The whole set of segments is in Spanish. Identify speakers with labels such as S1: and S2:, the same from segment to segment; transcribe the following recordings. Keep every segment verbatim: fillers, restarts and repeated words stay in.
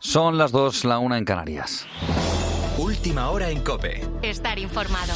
S1: Son las dos, la una en Canarias.
S2: Última hora en COPE.
S3: Estar informado.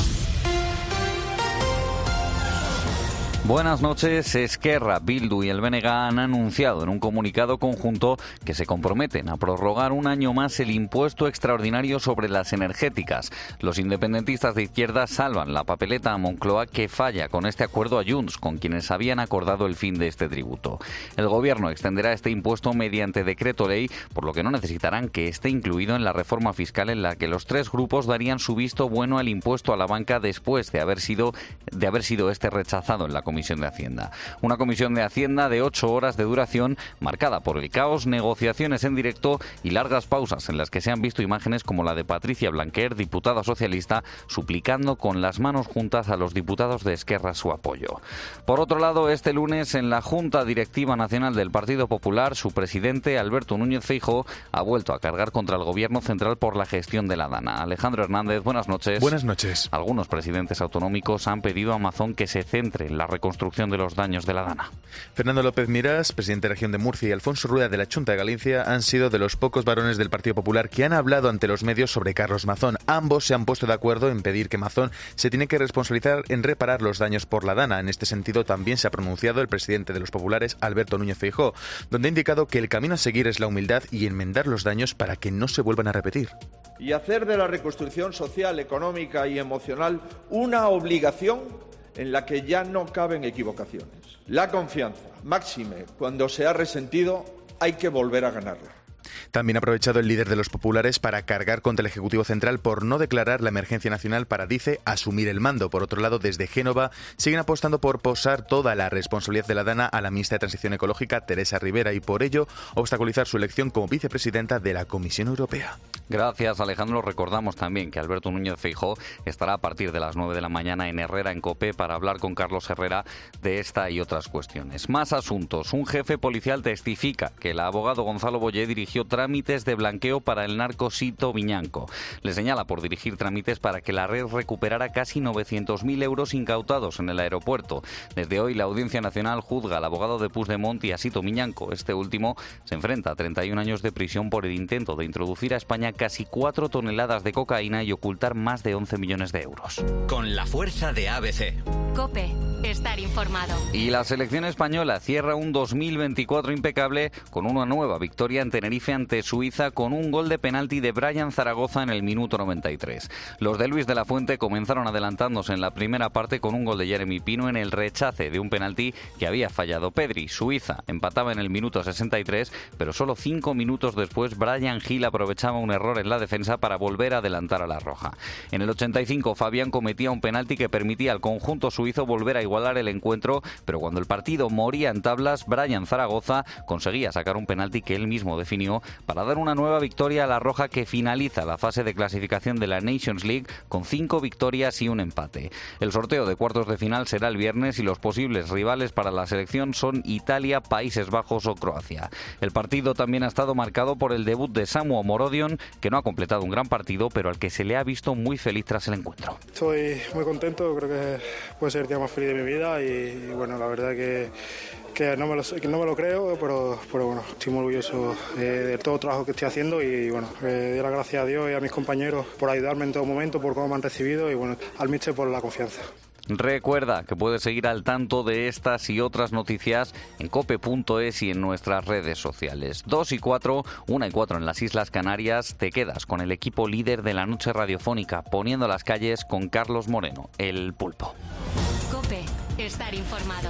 S1: Buenas noches. Esquerra, Bildu y el B N G han anunciado en un comunicado conjunto que se comprometen a prorrogar un año más el impuesto extraordinario sobre las energéticas. Los independentistas de izquierda salvan la papeleta a Moncloa, que falla con este acuerdo a Junts, con quienes habían acordado el fin de este tributo. El gobierno extenderá este impuesto mediante decreto ley, por lo que no necesitarán que esté incluido en la reforma fiscal en la que los tres grupos darían su visto bueno al impuesto a la banca después de haber sido, de haber sido este rechazado en la Comisión de Hacienda. Una comisión de Hacienda de ocho horas de duración, marcada por el caos, negociaciones en directo y largas pausas en las que se han visto imágenes como la de Patricia Blanquer, diputada socialista, suplicando con las manos juntas a los diputados de Esquerra su apoyo. Por otro lado, este lunes en la Junta Directiva Nacional del Partido Popular, su presidente, Alberto Núñez Feijóo, ha vuelto a cargar contra el Gobierno central por la gestión de la Dana. Alejandro Hernández, buenas noches.
S4: Buenas noches.
S1: Algunos presidentes autonómicos han pedido a Amazon que se centre en la reconstrucción de los daños de la Dana.
S4: Fernando López Miras, presidente de la región de Murcia, y Alfonso Rueda de la Xunta de Galicia han sido de los pocos varones del Partido Popular que han hablado ante los medios sobre Carlos Mazón. Ambos se han puesto de acuerdo en pedir que Mazón se tiene que responsabilizar en reparar los daños por la Dana. En este sentido también se ha pronunciado el presidente de los populares, Alberto Núñez Feijóo, donde ha indicado que el camino a seguir es la humildad y enmendar los daños para que no se vuelvan a repetir.
S5: Y hacer de la reconstrucción social, económica y emocional una obligación en la que ya no caben equivocaciones. La confianza, máxime, cuando se ha resentido, hay que volver a ganarla.
S4: También ha aprovechado el líder de los populares para cargar contra el Ejecutivo Central por no declarar la emergencia nacional para, dice, asumir el mando. Por otro lado, desde Génova siguen apostando por posar toda la responsabilidad de la Dana a la ministra de Transición Ecológica, Teresa Rivera, y por ello obstaculizar su elección como vicepresidenta de la Comisión Europea.
S1: Gracias, Alejandro. Recordamos también que Alberto Núñez Feijóo estará a partir de las nueve de la mañana en Herrera, en COPE, para hablar con Carlos Herrera de esta y otras cuestiones. Más asuntos. Un jefe policial testifica que el abogado Gonzalo Boyé dirigió trámites de blanqueo para el narco Sito Viñanco. Le señala por dirigir trámites para que la red recuperara casi novecientos mil euros incautados en el aeropuerto. Desde hoy la Audiencia Nacional juzga al abogado de Puigdemont y a Sito Viñanco. Este último se enfrenta a treinta y un años de prisión por el intento de introducir a España casi cuatro toneladas de cocaína y ocultar más de once millones de euros.
S2: Con la fuerza de A B C.
S3: COPE. Estar informado.
S1: Y la selección española cierra un dos mil veinticuatro impecable con una nueva victoria en Tenerife ante Suiza con un gol de penalti de Brian Zaragoza en el minuto noventa y tres. Los de Luis de la Fuente comenzaron adelantándose en la primera parte con un gol de Jeremy Pino en el rechace de un penalti que había fallado Pedri. Suiza empataba en el minuto sesenta y tres, pero solo cinco minutos después Brian Gil aprovechaba un error en la defensa para volver a adelantar a la roja. En el ochenta y cinco Fabián cometía un penalti que permitía al conjunto suizo volver a igualar el encuentro, pero cuando el partido moría en tablas, Brian Zaragoza conseguía sacar un penalti que él mismo definió para dar una nueva victoria a la roja, que finaliza la fase de clasificación de la Nations League con cinco victorias y un empate. El sorteo de cuartos de final será el viernes y los posibles rivales para la selección son Italia, Países Bajos o Croacia. El partido también ha estado marcado por el debut de Samu Morodion, que no ha completado un gran partido, pero al que se le ha visto muy feliz tras el encuentro.
S6: Estoy muy contento, creo que puede ser el día más feliz de mi vida y, y bueno, la verdad que que no me lo, que no me lo creo, pero, pero bueno, estoy muy orgulloso eh, de todo el trabajo que estoy haciendo y bueno, eh, doy las gracias a Dios y a mis compañeros por ayudarme en todo momento, por cómo me han recibido y bueno, al míster por la confianza.
S1: Recuerda que puedes seguir al tanto de estas y otras noticias en cope punto es y en nuestras redes sociales. Dos y cuatro, una y cuatro en las Islas Canarias. Te quedas con el equipo líder de la noche radiofónica, Poniendo las calles, con Carlos Moreno, el Pulpo.
S3: COPE. Estar informado.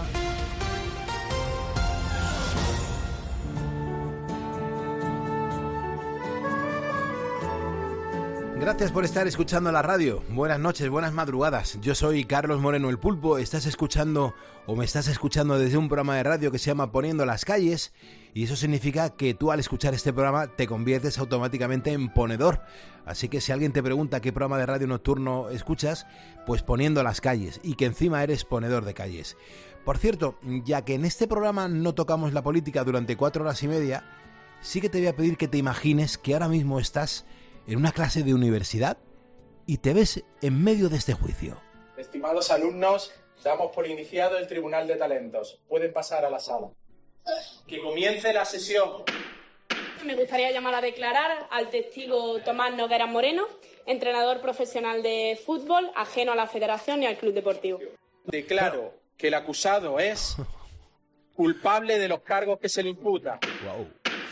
S7: Gracias por estar escuchando la radio. Buenas noches, buenas madrugadas. Yo soy Carlos Moreno, el Pulpo. Estás escuchando o me estás escuchando desde un programa de radio que se llama Poniendo las calles, y eso significa que tú al escuchar este programa te conviertes automáticamente en ponedor. Así que si alguien te pregunta qué programa de radio nocturno escuchas, pues Poniendo las calles, y que encima eres ponedor de calles. Por cierto, ya que en este programa no tocamos la política durante cuatro horas y media, sí que te voy a pedir que te imagines que ahora mismo estás en una clase de universidad y te ves en medio de este juicio.
S8: Estimados alumnos, damos por iniciado el Tribunal de Talentos. Pueden pasar a la sala. Que comience la sesión.
S9: Me gustaría llamar a declarar al testigo Tomás Nogueras Moreno, entrenador profesional de fútbol, ajeno a la federación y al club deportivo.
S8: Declaro que el acusado es culpable de los cargos que se le imputan.
S7: Wow.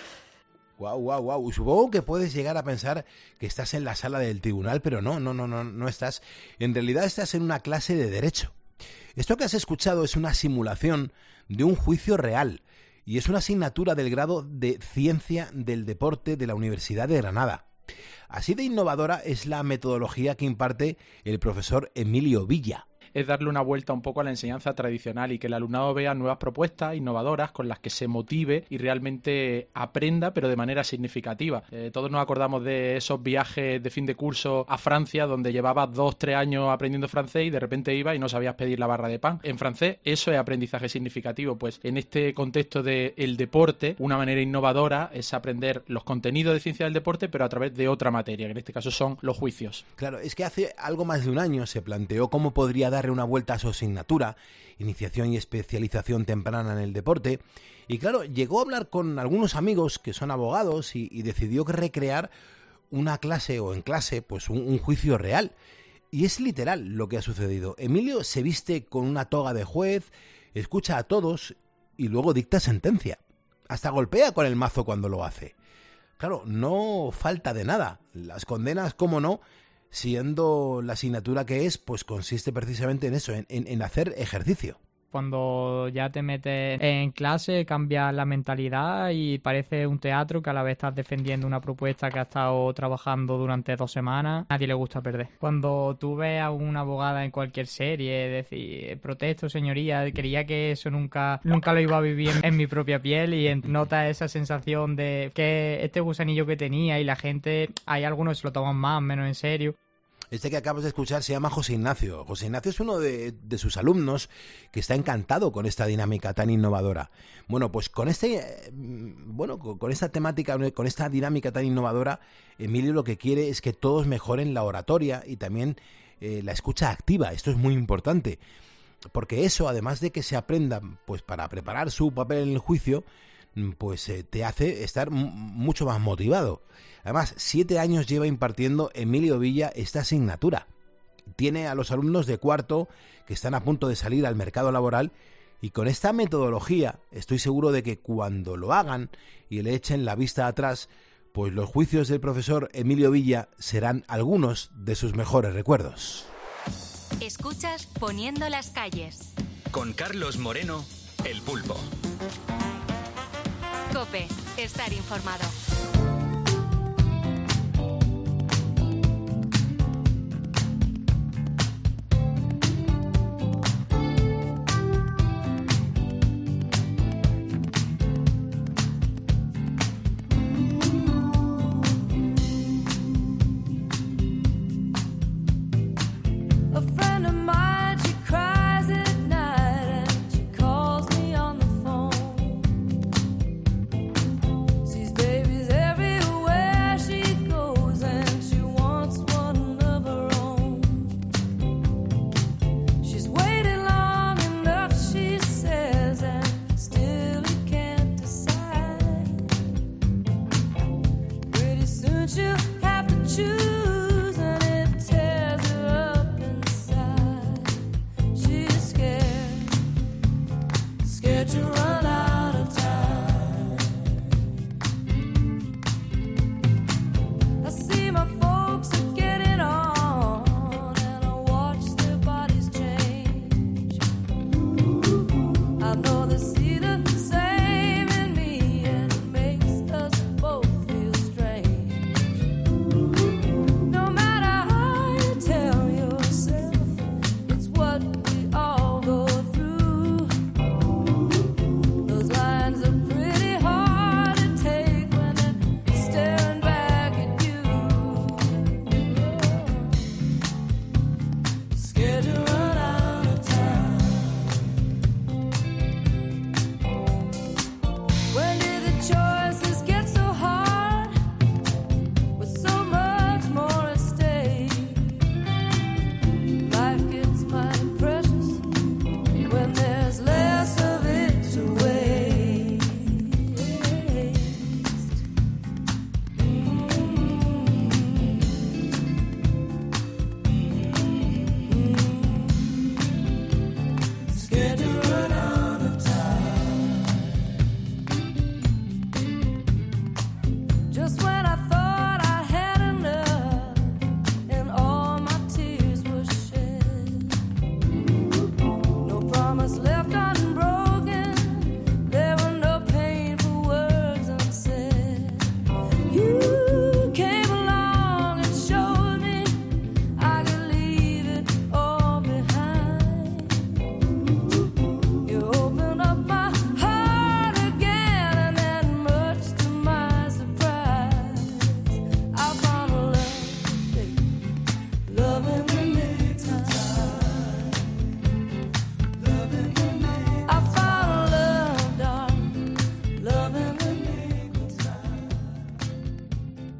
S7: Guau, guau, guau. Supongo que puedes llegar a pensar que estás en la sala del tribunal, pero no, no, no, no, no estás. En realidad estás en una clase de derecho. Esto que has escuchado es una simulación de un juicio real y es una asignatura del grado de Ciencia del Deporte de la Universidad de Granada. Así de innovadora es la metodología que imparte el profesor Emilio Villa.
S10: Es darle una vuelta un poco a la enseñanza tradicional y que el alumnado vea nuevas propuestas innovadoras con las que se motive y realmente aprenda, pero de manera significativa. Eh, todos nos acordamos de esos viajes de fin de curso a Francia donde llevabas dos, tres años aprendiendo francés y de repente ibas y no sabías pedir la barra de pan. En francés eso es aprendizaje significativo, pues en este contexto del deporte, una manera innovadora es aprender los contenidos de ciencia del deporte, pero a través de otra materia, que en este caso son los juicios.
S7: Claro, es que hace algo más de un año se planteó cómo podría dar una vuelta a su asignatura, iniciación y especialización temprana en el deporte, y claro, llegó a hablar con algunos amigos que son abogados y, y decidió recrear una clase o en clase, pues un, un juicio real. Y es literal lo que ha sucedido. Emilio se viste con una toga de juez, escucha a todos y luego dicta sentencia. Hasta golpea con el mazo cuando lo hace. Claro, no falta de nada. Las condenas, cómo no, siendo la asignatura que es, pues consiste precisamente en eso, en, en, en hacer ejercicio.
S11: Cuando ya te metes en clase cambia la mentalidad y parece un teatro que a la vez estás defendiendo una propuesta que has estado trabajando durante dos semanas. A nadie le gusta perder. Cuando tú ves a una abogada en cualquier serie decir, protesto señoría, quería que eso nunca nunca lo iba a vivir en, en mi propia piel y notas esa sensación de que este gusanillo que tenía y la gente, hay algunos que se lo toman más, menos en serio.
S7: Este que acabas de escuchar se llama José Ignacio. José Ignacio es uno de, de sus alumnos que está encantado con esta dinámica tan innovadora. Bueno, pues con este, bueno, con esta temática, con esta dinámica tan innovadora, Emilio lo que quiere es que todos mejoren la oratoria y también eh, la escucha activa. Esto es muy importante, porque eso, además de que se aprenda, pues para preparar su papel en el juicio, pues eh, te hace estar m- mucho más motivado. Además, siete años lleva impartiendo Emilio Villa esta asignatura. Tiene a los alumnos de cuarto que están a punto de salir al mercado laboral y con esta metodología estoy seguro de que cuando lo hagan y le echen la vista atrás, pues los juicios del profesor Emilio Villa serán algunos de sus mejores recuerdos.
S3: Escuchas Poniendo las calles.
S2: Con Carlos Moreno, El Pulpo.
S3: COPE, estar informado.
S12: Baby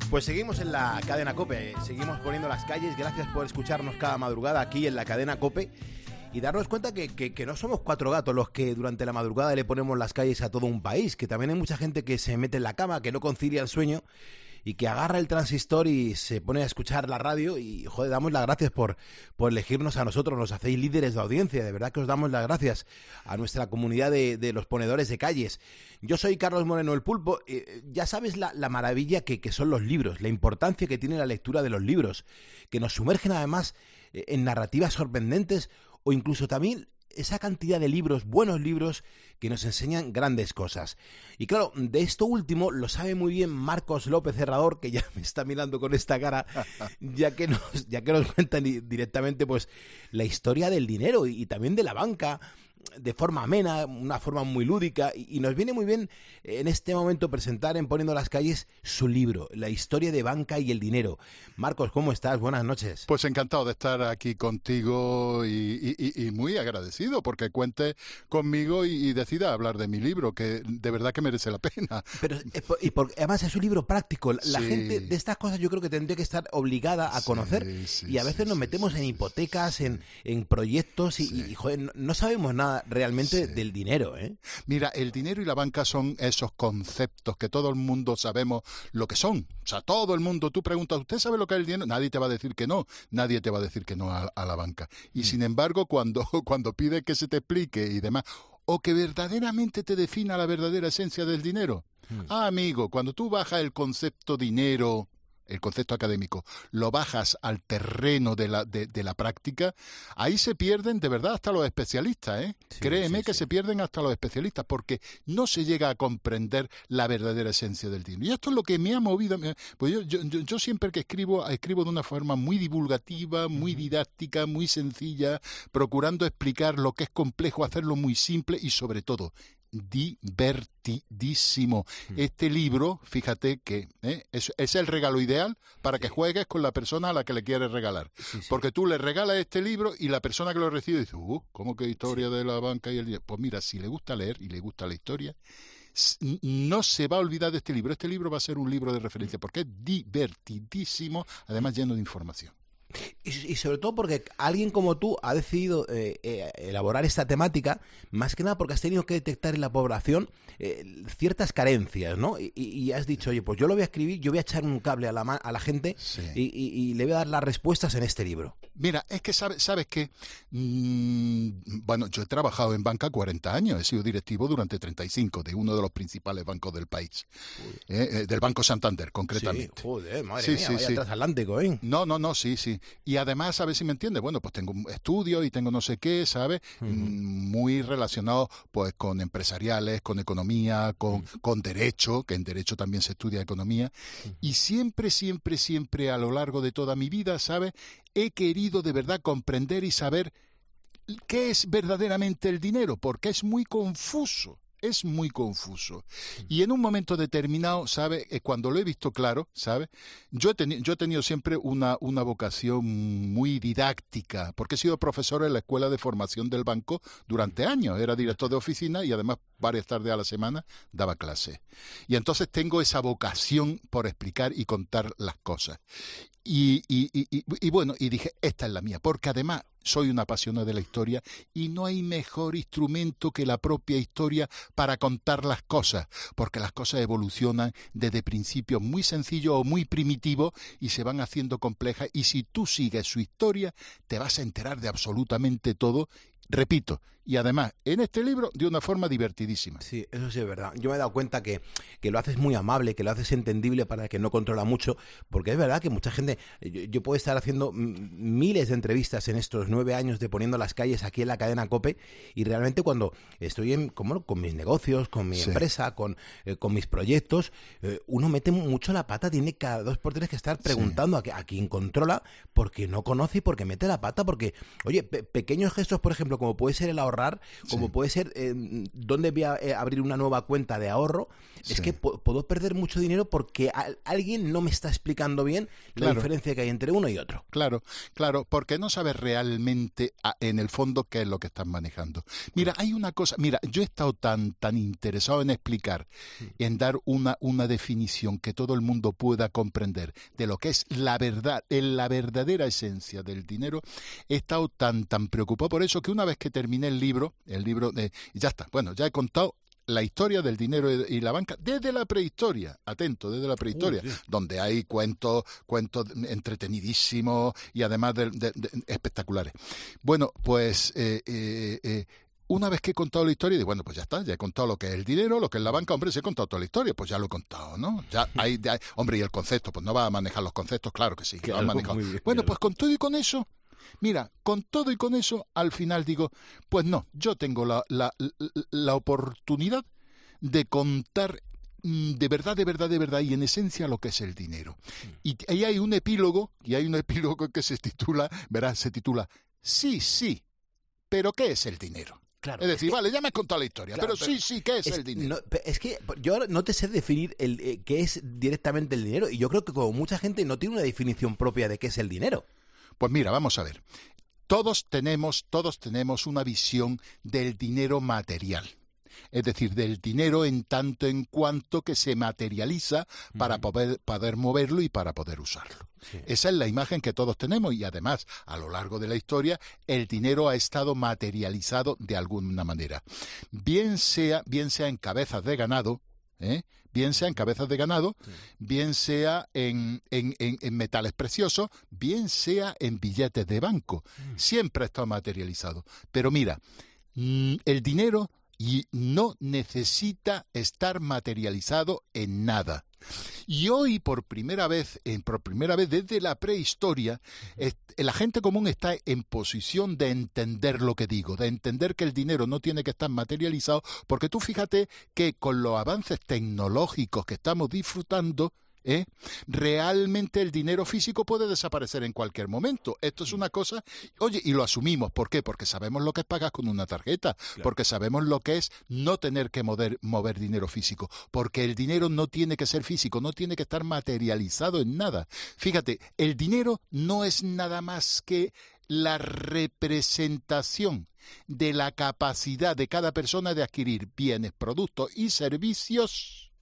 S7: Pues seguimos en la cadena COPE, seguimos poniendo las calles. Gracias por escucharnos cada madrugada aquí en la cadena COPE y darnos cuenta que, que, que no somos cuatro gatos los que durante la madrugada le ponemos las calles a todo un país, que también hay mucha gente que se mete en la cama, que no concilia el sueño y que agarra el transistor y se pone a escuchar la radio y, joder, damos las gracias por, por elegirnos a nosotros, nos hacéis líderes de audiencia, de verdad que os damos las gracias a nuestra comunidad de, de los ponedores de calles. Yo soy Carlos Moreno el Pulpo, eh, ya sabes la, la maravilla que, que son los libros, la importancia que tiene la lectura de los libros, que nos sumergen además eh, en narrativas sorprendentes o incluso también esa cantidad de libros, buenos libros, que nos enseñan grandes cosas. Y claro, de esto último lo sabe muy bien Marcos López Herrador, que ya me está mirando con esta cara, ya que nos, ya que nos cuentan directamente pues la historia del dinero y, y también de la banca, de forma amena, una forma muy lúdica, y, y nos viene muy bien en este momento presentar en Poniendo las Calles su libro, La historia de banca y el dinero. Marcos, ¿cómo estás? Buenas noches.
S12: Pues encantado de estar aquí contigo y, y, y muy agradecido porque cuentes conmigo y, y decida hablar de mi libro, que de verdad que merece la pena.
S7: Pero y por, además es un libro práctico. La
S12: sí.
S7: gente de estas cosas yo creo que tendría que estar obligada a conocer, sí, sí, y a veces sí, nos metemos sí, en hipotecas, sí. en, en proyectos y, sí. y, y joder, no, no sabemos nada realmente sí. del dinero, ¿eh?
S12: Mira, el dinero y la banca son esos conceptos que todo el mundo sabemos lo que son. O sea, todo el mundo, tú preguntas, ¿usted sabe lo que es el dinero? Nadie te va a decir que no, nadie te va a decir que no a, a la banca. Y mm. sin embargo, cuando, cuando pides que se te explique y demás, o que verdaderamente te defina la verdadera esencia del dinero. Mm. Ah, amigo, cuando tú bajas el concepto dinero, el concepto académico, lo bajas al terreno de la, de, de la práctica, ahí se pierden de verdad hasta los especialistas, ¿eh? Sí, Créeme sí, que sí. se pierden hasta los especialistas, porque no se llega a comprender la verdadera esencia del dinero. Y esto es lo que me ha movido, pues yo, yo, yo, yo siempre que escribo, escribo de una forma muy divulgativa, muy didáctica, muy sencilla, procurando explicar lo que es complejo, hacerlo muy simple y sobre todo divertidísimo. Este libro, fíjate que ¿eh? es, es el regalo ideal para que juegues con la persona a la que le quieres regalar. Sí, sí. Porque tú le regalas este libro y la persona que lo recibe dice, uh, ¿cómo que historia sí. de la banca y el dinero? Pues mira, si le gusta leer y le gusta la historia, no se va a olvidar de este libro. Este libro va a ser un libro de referencia porque es divertidísimo, además lleno de información.
S7: Y, y sobre todo porque alguien como tú ha decidido eh, eh, elaborar esta temática, más que nada porque has tenido que detectar en la población eh, ciertas carencias, ¿no? Y, y has dicho, oye, pues yo lo voy a escribir, yo voy a echar un cable a la, a la gente sí. y, y, y le voy a dar las respuestas en este libro.
S12: Mira, es que sabes, sabes que, mmm, bueno, yo he trabajado en banca cuarenta años, he sido directivo durante treinta y cinco de uno de los principales bancos del país, eh, eh, del Banco Santander, concretamente.
S7: Sí, joder, madre
S12: sí,
S7: mía,
S12: sí,
S7: vaya
S12: sí.
S7: transatlántico, ¿eh?
S12: No, no, no, sí, sí. Y además, a ver si me entiendes, bueno, pues tengo estudios y tengo no sé qué, ¿sabes? Uh-huh. Muy relacionados pues con empresariales, con economía, con, uh-huh. con derecho, que en derecho también se estudia economía. Uh-huh. Y siempre, siempre, siempre a lo largo de toda mi vida, ¿sabes? He querido de verdad comprender y saber qué es verdaderamente el dinero, porque es muy confuso. Es muy confuso. Y en un momento determinado, ¿sabe? Cuando lo he visto claro, ¿sabe? Yo he, teni- yo he tenido siempre una, una vocación muy didáctica, porque he sido profesor en la Escuela de Formación del Banco durante años. Era director de oficina y además varias tardes a la semana daba clases. Y entonces tengo esa vocación por explicar y contar las cosas. Y, y, y, y, y bueno, y dije, esta es la mía, porque además soy un apasionado de la historia y no hay mejor instrumento que la propia historia para contar las cosas, porque las cosas evolucionan desde principios muy sencillos o muy primitivos y se van haciendo complejas, y si tú sigues su historia te vas a enterar de absolutamente todo, repito, y además en este libro de una forma divertidísima.
S7: Sí, eso sí es verdad. Yo me he dado cuenta que, que lo haces muy amable, que lo haces entendible para el que no controla mucho, porque es verdad que mucha gente, yo, yo puedo estar haciendo miles de entrevistas en estos nueve años de Poniendo las Calles aquí en la cadena COPE, y realmente cuando estoy en, como, con mis negocios, con mi sí. empresa, con, eh, con mis proyectos, eh, uno mete mucho la pata, tiene cada dos por tres que estar preguntando sí. a, a quien controla, porque no conoce y porque mete la pata, porque, oye, pe- pequeños gestos, por ejemplo, como puede ser el ahorrar ahorrar, como sí. puede ser eh, dónde voy a eh, abrir una nueva cuenta de ahorro, sí. es que po- puedo perder mucho dinero porque a- alguien no me está explicando bien la
S12: claro.
S7: diferencia que hay entre uno y otro.
S12: Claro, claro, porque no sabes realmente a, en el fondo qué es lo que estás manejando. Mira, hay una cosa, mira, yo he estado tan, tan interesado en explicar, en dar una, una definición que todo el mundo pueda comprender de lo que es la verdad, en la verdadera esencia del dinero. He estado tan, tan preocupado por eso que una vez que terminé el libro, el libro de, ya está, bueno, ya he contado la historia del dinero y la banca desde la prehistoria, atento, desde la prehistoria, uh, sí. donde hay cuentos, cuentos entretenidísimos y además de, de, de, espectaculares. Bueno, pues eh, eh, eh, una vez que he contado la historia, digo, bueno, pues ya está, ya he contado lo que es el dinero, lo que es la banca, hombre, si he contado toda la historia, pues ya lo he contado, ¿no? Ya hay, ya hay, hombre, y el concepto, pues no va a manejar los conceptos, claro que sí, claro, lo va a manejar. Bien, bueno, claro. Pues con todo y con eso, mira, con todo y con eso, al final digo, pues no, yo tengo la, la, la, la oportunidad de contar de verdad, de verdad, de verdad, y en esencia lo que es el dinero. Y ahí hay un epílogo, y hay un epílogo que se titula, verás, se titula, sí, sí, pero ¿qué es el dinero? Claro, es decir, es que, vale, ya me has contado la historia, claro, pero, pero sí, sí, ¿qué es, es el dinero?
S7: No, es que yo no te sé definir el eh, qué es directamente el dinero, y yo creo que como mucha gente no tiene una definición propia de qué es el dinero.
S12: Pues mira, vamos a ver. Todos tenemos, todos tenemos una visión del dinero material. Es decir, del dinero en tanto en cuanto que se materializa para poder, poder moverlo y para poder usarlo. Sí. Esa es la imagen que todos tenemos y además, a lo largo de la historia, el dinero ha estado materializado de alguna manera. Bien sea, bien sea en cabezas de ganado, ¿eh? bien sea en cabezas de ganado, sí. bien sea en, en, en, en metales preciosos, bien sea en billetes de banco. Mm. Siempre ha estado materializado. Pero mira, el dinero y no necesita estar materializado en nada. Y hoy, por primera vez, en, por primera vez desde la prehistoria, es, la gente común está en posición de entender lo que digo, de entender que el dinero no tiene que estar materializado, porque tú fíjate que con los avances tecnológicos que estamos disfrutando, ¿Eh? realmente el dinero físico puede desaparecer en cualquier momento. Esto es una cosa, oye, y lo asumimos. ¿Por qué? Porque sabemos lo que es pagar con una tarjeta, claro. porque sabemos lo que es no tener que mover, mover dinero físico, porque el dinero no tiene que ser físico, no tiene que estar materializado en nada. Fíjate, el dinero no es nada más que la representación de la capacidad de cada persona de adquirir bienes, productos y servicios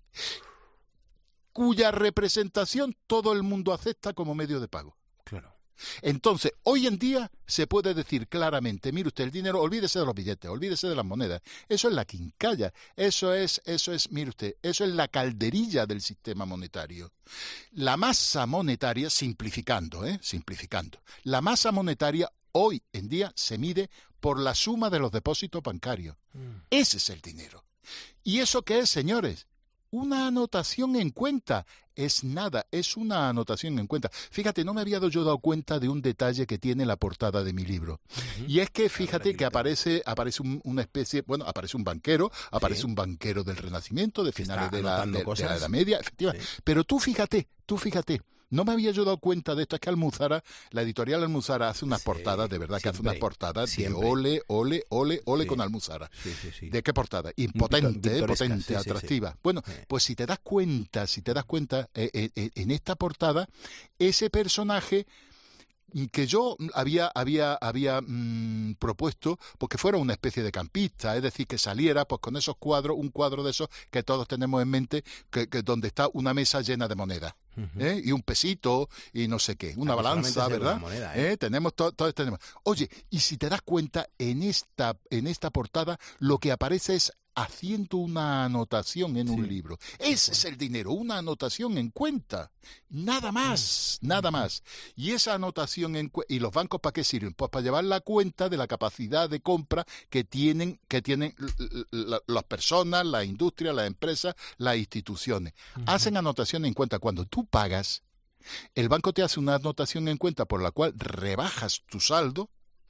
S12: cuya representación todo el mundo acepta como medio de pago.
S7: Claro.
S12: Entonces, hoy en día se puede decir claramente, mire usted, el dinero, olvídese de los billetes, olvídese de las monedas. Eso es la quincalla, eso es, eso es, mire usted, eso es la calderilla del sistema monetario. La masa monetaria, simplificando, ¿eh? Simplificando, la masa monetaria hoy en día se mide por la suma de los depósitos bancarios. Mm. Ese es el dinero. ¿Y eso qué es, señores? Una anotación en cuenta. Es nada, es una anotación en cuenta. Fíjate, no me había yo dado cuenta de un detalle que tiene la portada de mi libro. Uh-huh. Y es que fíjate que aparece aparece un, una especie, bueno, aparece un banquero, aparece sí. un banquero del Renacimiento, de finales de la, de, de la Edad Media, efectivamente. Sí. Pero tú fíjate, tú fíjate. No me había yo dado cuenta de esto, es que Almuzara, la editorial Almuzara hace unas sí, portadas, de verdad siempre, que hace unas portadas siempre. de ole, ole, ole, ole sí. con Almuzara. Sí, sí, sí. ¿De qué portada? Impotente, eh, potente, sí, atractiva. Sí, sí. Bueno, sí. pues si te das cuenta, si te das cuenta, eh, eh, en esta portada, ese personaje que yo había había había mmm, propuesto porque fuera una especie de campista, es decir, que saliera pues con esos cuadros, un cuadro de esos que todos tenemos en mente, que, que donde está una mesa llena de monedas. Uh-huh. ¿Eh? Y un pesito y no sé qué, una ah, balanza, ¿verdad? Moneda, ¿eh? ¿Eh? Tenemos todo, todo tenemos. Oye, y si te das cuenta en esta en esta portada lo que aparece es haciendo una anotación en sí. un libro. Ese es el dinero, una anotación en cuenta. Nada más, nada más. Y esa anotación en cu- ¿y los bancos para qué sirven? Pues para llevar la cuenta de la capacidad de compra que tienen que tienen l- l- las personas, las industrias, las empresas, las instituciones. Uh-huh. Hacen anotación en cuenta. Cuando tú pagas, el banco te hace una anotación en cuenta por la cual rebajas tu saldo.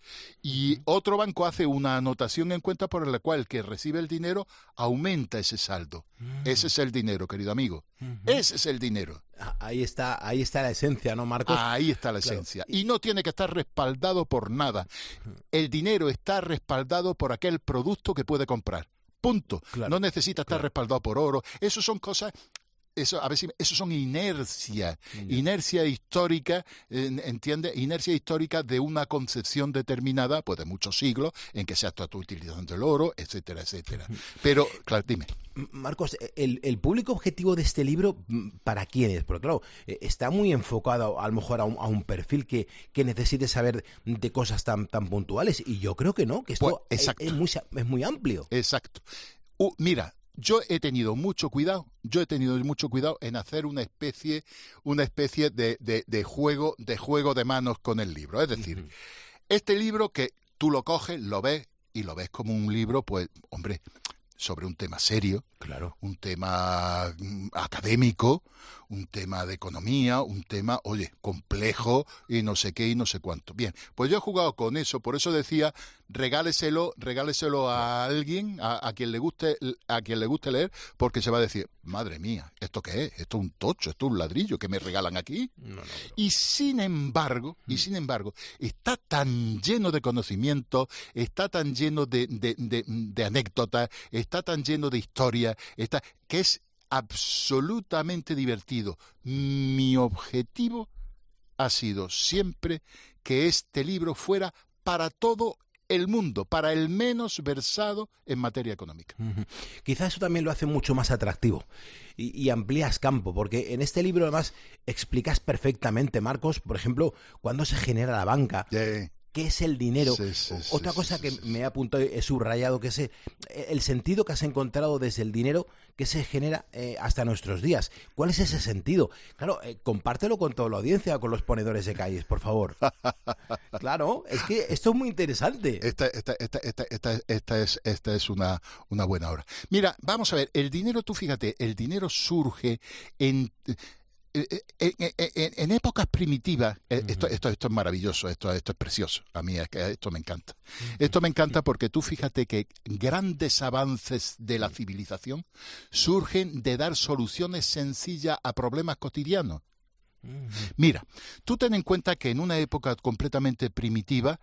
S12: Y otro banco hace una anotación en cuenta por la cual el que recibe el dinero aumenta ese saldo. Mm. Ese es el dinero, querido amigo. Uh-huh. Ese es el dinero.
S7: Ahí está, ahí está la esencia, ¿no, Marcos?
S12: Ahí está la esencia. Claro. Y no tiene que estar respaldado por nada. El dinero está respaldado por aquel producto que puede comprar. Punto. Claro. No necesita estar claro. respaldado por oro. Eso son cosas... Eso, a ver si, eso son inercia, yeah. inercia histórica, ¿entiendes? Inercia histórica de una concepción determinada, pues de muchos siglos, en que se ha estado utilizando el oro, etcétera, etcétera. Pero, claro, dime.
S7: Marcos, el, el público objetivo de este libro, ¿para quién es? Porque claro, está muy enfocado a lo mejor a un, a un perfil que, que necesite saber de cosas tan, tan puntuales, y yo creo que no, que esto
S12: pues,
S7: es, es, muy, es muy amplio.
S12: Exacto. Uh, mira, Yo he tenido mucho cuidado, yo he tenido mucho cuidado en hacer una especie, una especie de, de, de juego, de juego de manos con el libro. Es decir, uh-huh. este libro que tú lo coges, lo ves y lo ves como un libro, pues, hombre, sobre un tema serio,
S7: claro,
S12: un tema académico, un tema de economía, un tema, oye, complejo y no sé qué y no sé cuánto. Bien, pues yo he jugado con eso, por eso decía, regáleselo, regáleselo a alguien, a, a quien le guste, a quien le guste leer, porque se va a decir, madre mía, ¿esto qué es? Esto es un tocho, esto es un ladrillo que me regalan aquí.
S7: No, no, no.
S12: Y sin embargo, mm. y sin embargo, está tan lleno de conocimiento, está tan lleno de, de, de, de anécdotas, está tan lleno de historia, está, que es absolutamente divertido. Mi objetivo ha sido siempre que este libro fuera para todo el mundo, para el menos versado en materia económica.
S7: Uh-huh. Quizás eso también lo hace mucho más atractivo y, y amplías campo, porque en este libro además explicas perfectamente, Marcos, por ejemplo, cuándo se genera la banca.
S12: Yeah.
S7: ¿Qué es el dinero?
S12: Sí, sí,
S7: Otra
S12: sí,
S7: cosa
S12: sí,
S7: que
S12: sí,
S7: me he apuntado, he subrayado, que es el sentido que has encontrado desde el dinero que se genera eh, hasta nuestros días. ¿Cuál es ese sentido? Claro, eh, compártelo con toda la audiencia, con los ponedores de calles, por favor. Claro, es que esto es muy interesante.
S12: Esta, esta, esta, esta, esta, esta es, esta es una, una buena hora. Mira, vamos a ver, el dinero, tú fíjate, el dinero surge en... En, en, en, en épocas primitivas, uh-huh. esto, esto, esto es maravilloso, esto, esto es precioso, a mí es que esto me encanta. Uh-huh. Esto me encanta porque tú fíjate que grandes avances de la civilización surgen de dar soluciones sencillas a problemas cotidianos. Uh-huh. Mira, tú ten en cuenta que en una época completamente primitiva,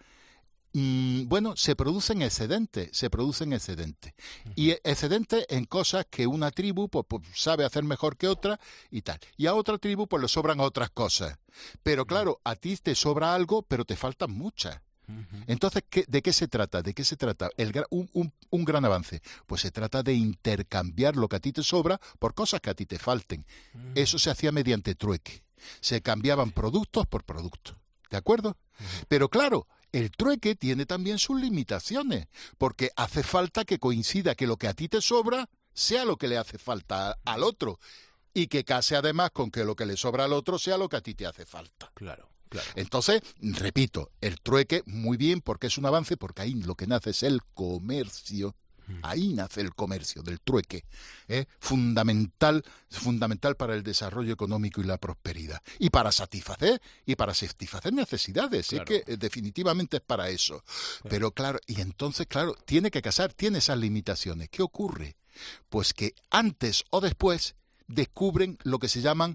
S12: Mm, bueno, se producen excedentes, se producen excedentes. Uh-huh. Y excedentes en cosas que una tribu pues, pues, sabe hacer mejor que otra y tal. Y a otra tribu pues le sobran otras cosas. Pero claro, a ti te sobra algo, pero te faltan muchas. Uh-huh. Entonces, ¿qué, ¿de qué se trata? ¿De qué se trata? El, un, un, un gran avance. Pues se trata de intercambiar lo que a ti te sobra por cosas que a ti te falten. Uh-huh. Eso se hacía mediante trueque. Se cambiaban productos por productos. ¿De acuerdo? Uh-huh. Pero claro, el trueque tiene también sus limitaciones, porque hace falta que coincida que lo que a ti te sobra sea lo que le hace falta a, al otro, y que case además con que lo que le sobra al otro sea lo que a ti te hace falta.
S7: Claro, claro.
S12: Entonces, repito, el trueque, muy bien, porque es un avance, porque ahí lo que nace es el comercio. Ahí nace el comercio del trueque, ¿eh? fundamental, fundamental para el desarrollo económico y la prosperidad. Y para satisfacer, y para satisfacer necesidades, claro. Es que eh, definitivamente es para eso. Claro. Pero claro, y entonces, claro, tiene que casar, tiene esas limitaciones. ¿Qué ocurre? Pues que antes o después descubren lo que se llaman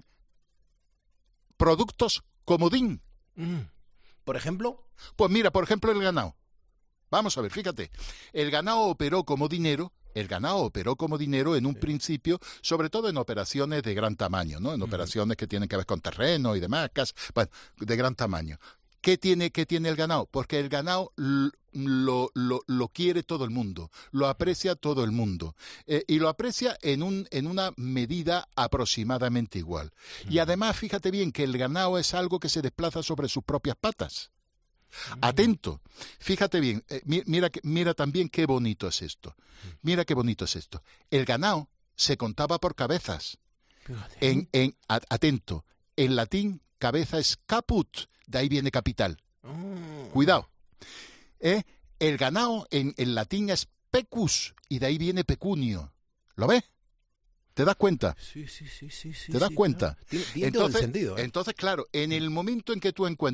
S12: productos comodín.
S7: Mm. ¿Por ejemplo?
S12: Pues mira, por ejemplo, el ganado. Vamos a ver, fíjate, el ganado operó como dinero, el ganado operó como dinero en un sí. principio, sobre todo en operaciones de gran tamaño, ¿no? En uh-huh. operaciones que tienen que ver con terreno y demás, bueno, de gran tamaño. ¿Qué tiene, qué tiene el ganado? Porque el ganado lo, lo, lo quiere todo el mundo, lo aprecia todo el mundo, eh, y lo aprecia en, un, en una medida aproximadamente igual. Uh-huh. Y además, fíjate bien que el ganado es algo que se desplaza sobre sus propias patas. Atento, fíjate bien, eh, mira, mira también qué bonito es esto, mira qué bonito es esto. El ganado se contaba por cabezas. En, en, atento, en latín cabeza es caput, de ahí viene capital. Cuidado. ¿Eh? El ganado en, en latín es pecus, y de ahí viene pecunio. ¿Lo ves? ¿Te das cuenta?
S7: Sí, sí, sí, sí.
S12: ¿Te das
S7: sí,
S12: cuenta?
S7: Claro. Tiene, tiene
S12: entonces,
S7: todo el sentido, ¿eh?
S12: Entonces, claro, en el momento en que tú encuentras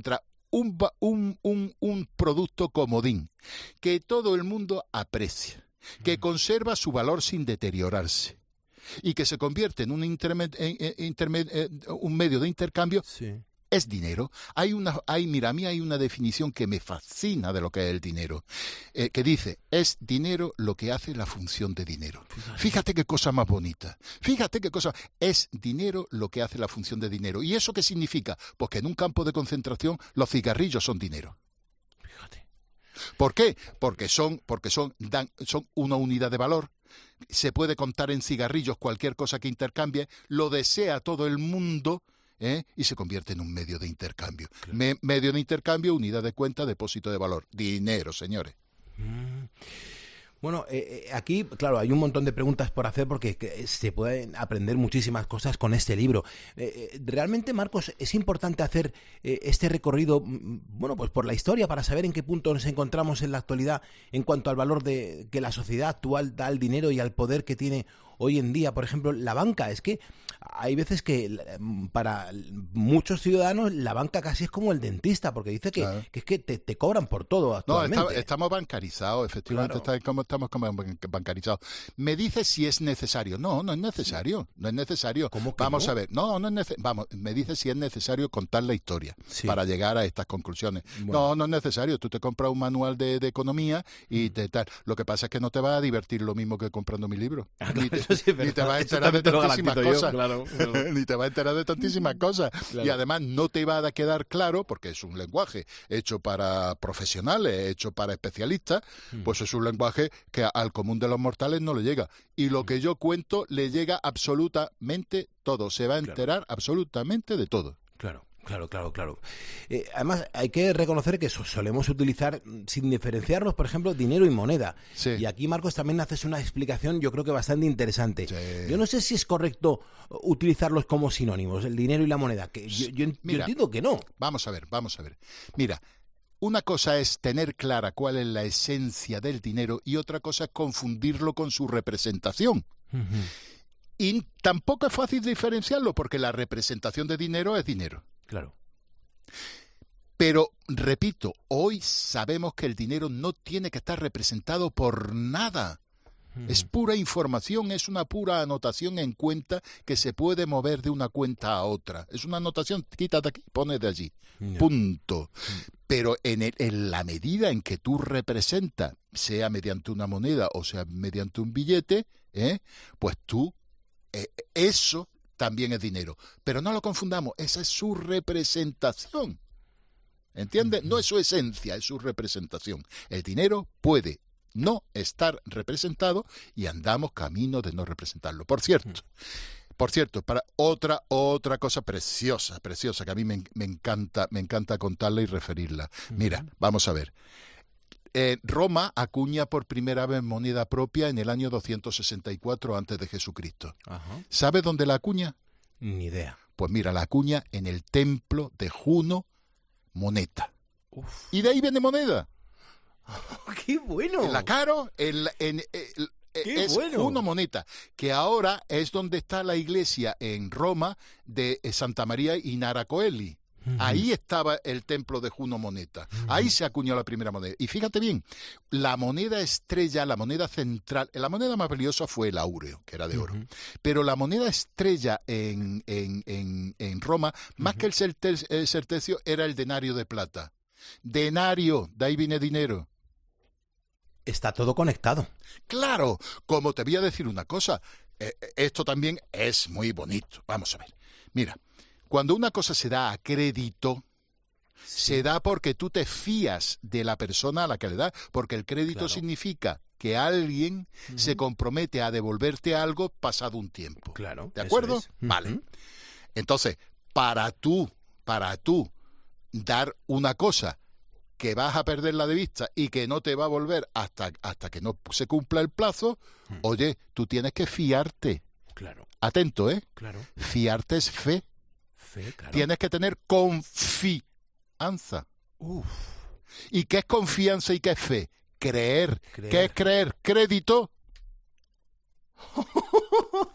S12: un, un, un, un producto comodín que todo el mundo aprecia, que conserva su valor sin deteriorarse y que se convierte en un, intermed, en, en, intermed, en un medio de intercambio, sí. Es dinero. Hay una, hay, mira, a mí hay una definición que me fascina de lo que es el dinero, eh, que dice, es dinero lo que hace la función de dinero. Fíjate. Fíjate qué cosa más bonita. Fíjate qué cosa. Es dinero lo que hace la función de dinero. ¿Y eso qué significa? Pues que en un campo de concentración los cigarrillos son dinero. Fíjate. ¿Por qué? Porque son, porque son, dan, son una unidad de valor. Se puede contar en cigarrillos cualquier cosa que intercambie. Lo desea todo el mundo. ¿Eh? Y se convierte en un medio de intercambio. Claro. Me, medio de intercambio, unidad de cuenta, depósito de valor. Dinero, señores.
S7: Mm. Bueno, eh, aquí, claro, hay un montón de preguntas por hacer porque que, se pueden aprender muchísimas cosas con este libro. Eh, realmente, Marcos, es importante hacer eh, este recorrido, bueno, pues por la historia para saber en qué punto nos encontramos en la actualidad en cuanto al valor de que la sociedad actual da al dinero y al poder que tiene hoy en día. Por ejemplo, la banca. Es que hay veces que para muchos ciudadanos la banca casi es como el dentista, porque dice que, claro. que es que te, te cobran por todo actualmente.
S12: No, está, estamos bancarizados, efectivamente, claro. está, como, estamos como bancarizados. Me dice si es necesario. No, no es necesario, no es necesario.
S7: ¿Cómo que
S12: Vamos
S7: no?
S12: a ver, no, no es necesario. Vamos, me dice si es necesario contar la historia sí. para llegar a estas conclusiones. Bueno. No, no es necesario. Tú te compras un manual de, de economía y te tal. Lo que pasa es que no te va a divertir lo mismo que comprando mi libro.
S7: Ah, claro,
S12: ni, te,
S7: sí,
S12: ni te va a enterar de tantísimas cosas.
S7: Yo, claro, claro.
S12: Ni te va a enterar de tantísimas cosas. Claro. Y además no te va a quedar claro, porque es un lenguaje hecho para profesionales, hecho para especialistas, hmm. pues es un lenguaje que al común de los mortales no le llega. Y lo que yo cuento le llega absolutamente todo. Se va a enterar claro. absolutamente de todo.
S7: Claro. Claro, claro, claro. Eh, además, hay que reconocer que solemos utilizar, sin diferenciarlos, por ejemplo, dinero y moneda. Sí. Y aquí, Marcos, también haces una explicación, yo creo que bastante interesante. Sí. Yo no sé si es correcto utilizarlos como sinónimos, el dinero y la moneda. Que yo, yo, Mira, yo entiendo que no.
S12: Vamos a ver, vamos a ver. Mira, una cosa es tener clara cuál es la esencia del dinero y otra cosa es confundirlo con su representación. Uh-huh. Y tampoco es fácil diferenciarlo porque la representación de dinero es dinero.
S7: Claro.
S12: Pero, repito, hoy sabemos que el dinero no tiene que estar representado por nada. Mm. Es pura información, es una pura anotación en cuenta que se puede mover de una cuenta a otra. Es una anotación, quita de aquí, pone de allí. No. Punto. Mm. Pero en, el, en la medida en que tú representas, sea mediante una moneda o sea mediante un billete, ¿eh? pues tú, eh, eso... también es dinero. Pero no lo confundamos, esa es su representación. ¿Entiendes? No es su esencia, es su representación. El dinero puede no estar representado y andamos camino de no representarlo. Por cierto, por cierto, para otra otra cosa preciosa, preciosa, que a mí me, me encanta, me encanta contarla y referirla. Mira, vamos a ver. Eh, Roma acuña por primera vez moneda propia en el año doscientos sesenta y cuatro antes de Jesucristo. Ajá. ¿Sabe dónde la acuña?
S7: Ni idea.
S12: Pues mira, la acuña en el templo de Juno Moneta. Uf. Y de ahí viene moneda.
S7: Oh, ¡qué bueno!
S12: En la Caro, en, en, en,
S7: ¡qué
S12: es
S7: bueno!
S12: Juno Moneta, que ahora es donde está la iglesia en Roma de Santa María Inara Coeli. Uh-huh. Ahí estaba el templo de Juno Moneta. Uh-huh. Ahí se acuñó la primera moneda. Y fíjate bien, la moneda estrella, la moneda central, la moneda más valiosa fue el áureo, que era de oro. Uh-huh. Pero la moneda estrella en, en, en, en Roma, más uh-huh. que el certecio, el certecio, era el denario de plata. Denario, de ahí viene dinero.
S7: Está todo conectado.
S12: Claro, como te voy a decir una cosa, eh, esto también es muy bonito. Vamos a ver, mira. Cuando una cosa se da a crédito, sí. se da porque tú te fías de la persona a la que le das, porque el crédito claro. significa que alguien uh-huh. se compromete a devolverte algo pasado un tiempo.
S7: Claro.
S12: ¿De acuerdo?
S7: Es.
S12: Vale.
S7: Uh-huh.
S12: Entonces, para tú, para tú dar una cosa que vas a perderla de vista y que no te va a volver hasta, hasta que no se cumpla el plazo, uh-huh. oye, tú tienes que fiarte.
S7: Claro.
S12: Atento, ¿eh?
S7: Claro.
S12: Fiarte es fe.
S7: Fe, claro.
S12: Tienes que tener confianza.
S7: Uf.
S12: ¿Y qué es confianza y qué es fe? Creer.
S7: creer.
S12: ¿Qué es creer? Crédito.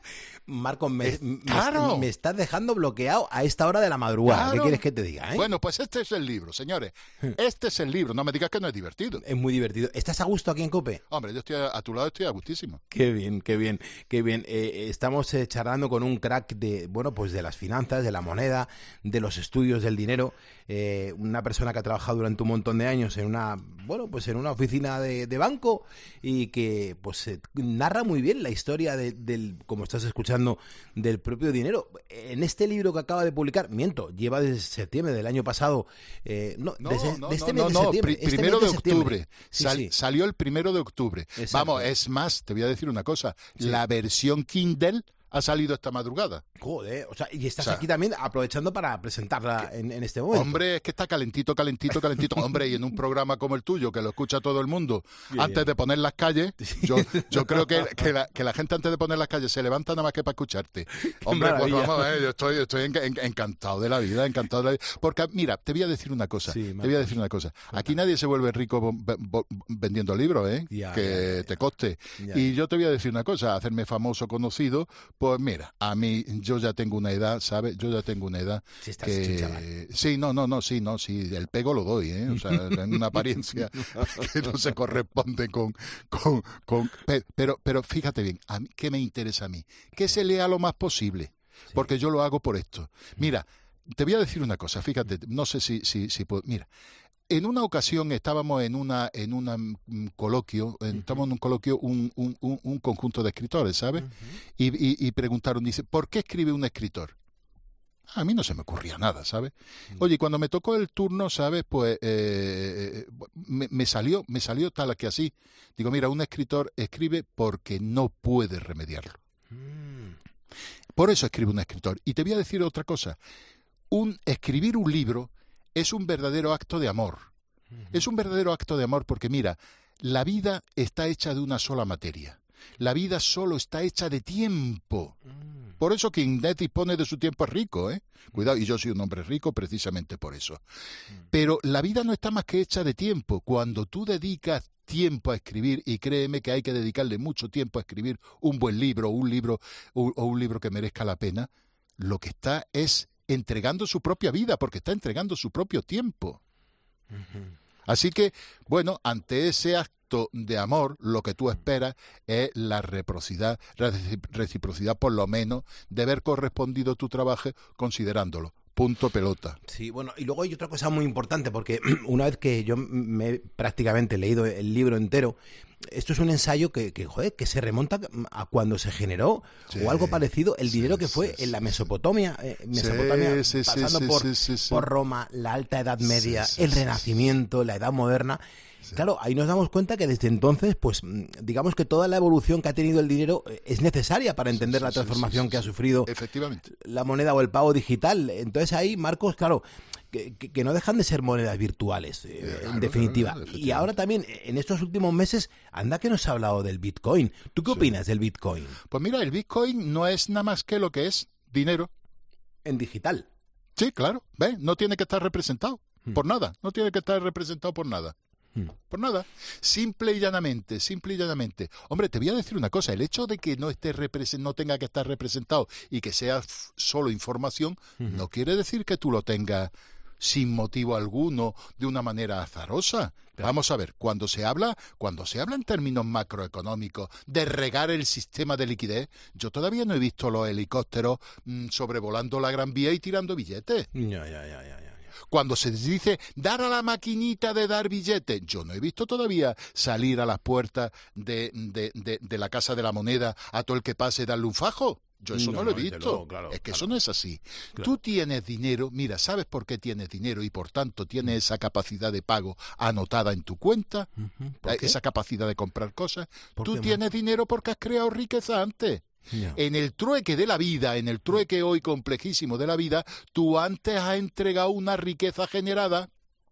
S7: Marcos, me,
S12: Eh,
S7: me-
S12: claro.
S7: me estás dejando bloqueado a esta hora de la madrugada.
S12: Claro.
S7: ¿Qué quieres que te diga? ¿eh?
S12: Bueno, pues este es el libro, señores. Este es el libro. No me digas que no es divertido.
S7: Es muy divertido. ¿Estás a gusto aquí en COPE?
S12: Hombre, yo estoy a, a tu lado, estoy a gustísimo.
S7: Qué bien, qué bien, qué bien. Eh, estamos eh, charlando con un crack de, bueno, pues de las finanzas, de la moneda, de los estudios del dinero. Eh, una persona que ha trabajado durante un montón de años en una, bueno, pues en una oficina de, de banco y que, pues, eh, narra muy bien la historia de, del, como estás escuchando, del propio dinero. En este libro que acaba de publicar, miento, lleva desde septiembre del año pasado, eh, no,
S12: No,
S7: desde,
S12: no,
S7: de este
S12: no,
S7: mes
S12: no,
S7: de
S12: no,
S7: septiembre.
S12: pri-
S7: este
S12: primero
S7: mes
S12: de
S7: septiembre.
S12: octubre.
S7: Sí,
S12: Sal-
S7: sí.
S12: Salió el primero de octubre.
S7: Exacto.
S12: Vamos, es más, te voy a decir una cosa.
S7: Sí.
S12: La versión Kindle ha salido esta madrugada.
S7: Joder, o sea, y estás
S12: O sea,
S7: aquí también aprovechando para presentarla en, en este momento.
S12: Hombre, es que está calentito, calentito, calentito. Hombre, y en un programa como el tuyo, que lo escucha todo el mundo,
S7: Bien.
S12: antes de poner las calles, yo, yo creo que, que, la, que la gente antes de poner las calles se levanta nada más que para escucharte. Hombre, pues
S7: maravilla.
S12: vamos a ver, yo estoy, estoy en- en- encantado de la vida, encantado de la vida. Porque, mira, te voy a decir una cosa,
S7: Sí,
S12: te
S7: Marcos.
S12: voy a decir una cosa. Aquí nadie se vuelve rico bo- bo- vendiendo libros, ¿eh?
S7: Ya,
S12: que
S7: ya, ya, ya.
S12: te coste.
S7: Ya,
S12: Y
S7: ya.
S12: yo te voy a decir una cosa, hacerme famoso, conocido, pues mira, a mí, yo ya tengo una edad, ¿sabes? Yo ya tengo una edad
S7: Sí, estás hecho un chaval.
S12: que... Sí, no, no, no, sí, no, sí, el pego lo doy, ¿eh? O sea, en una apariencia que no se corresponde con... con, con pe- pero, pero fíjate bien, a mí, ¿qué me interesa a mí? Que se lea lo más posible, porque yo lo hago por esto. Mira, te voy a decir una cosa, fíjate, no sé si, si, si puedo... Mira, en una ocasión estábamos en una en una, mm, coloquio, en- estábamos en un coloquio, un, un, un, un conjunto de escritores, ¿sabes? y, y, y preguntaron, dice, ¿por qué escribe un escritor? A mí no se me ocurría nada, ¿sabes? Oye, cuando me tocó el turno, ¿sabes? Pues eh, me, me salió me salió tal que así. Digo, mira, un escritor escribe porque no puede remediarlo. Por eso escribe un escritor. Y te voy a decir otra cosa. Un, escribir un libro es un verdadero acto de amor. Es un verdadero acto de amor porque, mira, la vida está hecha de una sola materia. La vida solo está hecha de tiempo. Por eso quien dispone de su tiempo es rico, ¿eh? Cuidado, y yo soy un hombre rico precisamente por eso. Pero la vida no está más que hecha de tiempo. Cuando tú dedicas tiempo a escribir, y créeme que hay que dedicarle mucho tiempo a escribir un buen libro, un libro o, o un libro que merezca la pena, lo que está es entregando su propia vida, porque está entregando su propio tiempo. Así que, bueno, ante ese acto de amor, lo que tú esperas es la reciprocidad, reciprocidad por lo menos, de haber correspondido tu trabajo considerándolo. Punto pelota.
S7: Sí, bueno, y luego hay otra cosa muy importante, porque una vez que yo me he prácticamente leído el libro entero, esto es un ensayo que, que joder, que se remonta a cuando se generó,
S12: Sí,
S7: o algo parecido, el
S12: sí,
S7: dinero que fue
S12: sí,
S7: en la
S12: sí,
S7: Mesopotamia, eh, Mesopotamia
S12: sí, sí,
S7: pasando
S12: sí,
S7: por,
S12: sí, sí, sí.
S7: por Roma, la Alta Edad Media,
S12: Sí, sí,
S7: el
S12: sí,
S7: Renacimiento, la Edad Moderna. Claro, ahí nos damos cuenta que desde entonces, pues digamos que toda la evolución que ha tenido el dinero es necesaria para entender
S12: Sí,
S7: la
S12: sí,
S7: transformación
S12: sí, sí,
S7: que ha
S12: sí.
S7: sufrido
S12: Efectivamente.
S7: la moneda o el pago digital. Entonces ahí, Marcos, claro, que, que- que no dejan de ser monedas virtuales, eh,
S12: Claro,
S7: en definitiva.
S12: claro,
S7: Y
S12: efectivamente.
S7: ahora también, en estos últimos meses, anda que nos ha hablado del Bitcoin. ¿Tú qué
S12: Sí.
S7: opinas del Bitcoin
S12: Pues mira, el Bitcoin no es nada más que lo que es dinero.
S7: en digital?
S12: Sí, claro. ¿Ves? No tiene que estar representado
S7: Hmm.
S12: por nada. No tiene que estar representado por nada.
S7: Hmm.
S12: Por nada. Simple y llanamente, simple y llanamente. Hombre, te voy a decir una cosa. El hecho de que no esté represen- no tenga que estar representado y que sea f- solo información, no quiere decir que tú lo tengas sin motivo alguno, de una manera azarosa. Vamos a ver, cuando se habla, cuando se habla en términos macroeconómicos de regar el sistema de liquidez, yo todavía no he visto los helicópteros mm, sobrevolando la Gran Vía y tirando billetes.
S7: Ya, ya, ya, ya, ya.
S12: Cuando se dice dar a la maquinita de dar billetes, yo no he visto todavía salir a las puertas de, de, de, de la Casa de la Moneda a todo el que pase y darle un fajo. Yo eso no,
S7: No,
S12: lo he
S7: no, desde
S12: visto.
S7: luego, claro,
S12: es que
S7: claro.
S12: eso no es así.
S7: Claro.
S12: Tú tienes dinero, mira, ¿sabes por qué tienes dinero y por tanto tienes esa capacidad de pago anotada en tu cuenta?
S7: Ujú. ¿Por
S12: Eh,
S7: qué?
S12: Esa capacidad de comprar cosas.
S7: ¿Por
S12: Tú
S7: qué,
S12: tienes dinero porque has creado riqueza antes.
S7: Ya.
S12: En el trueque de la vida, en el trueque hoy complejísimo de la vida, tú antes has entregado una riqueza generada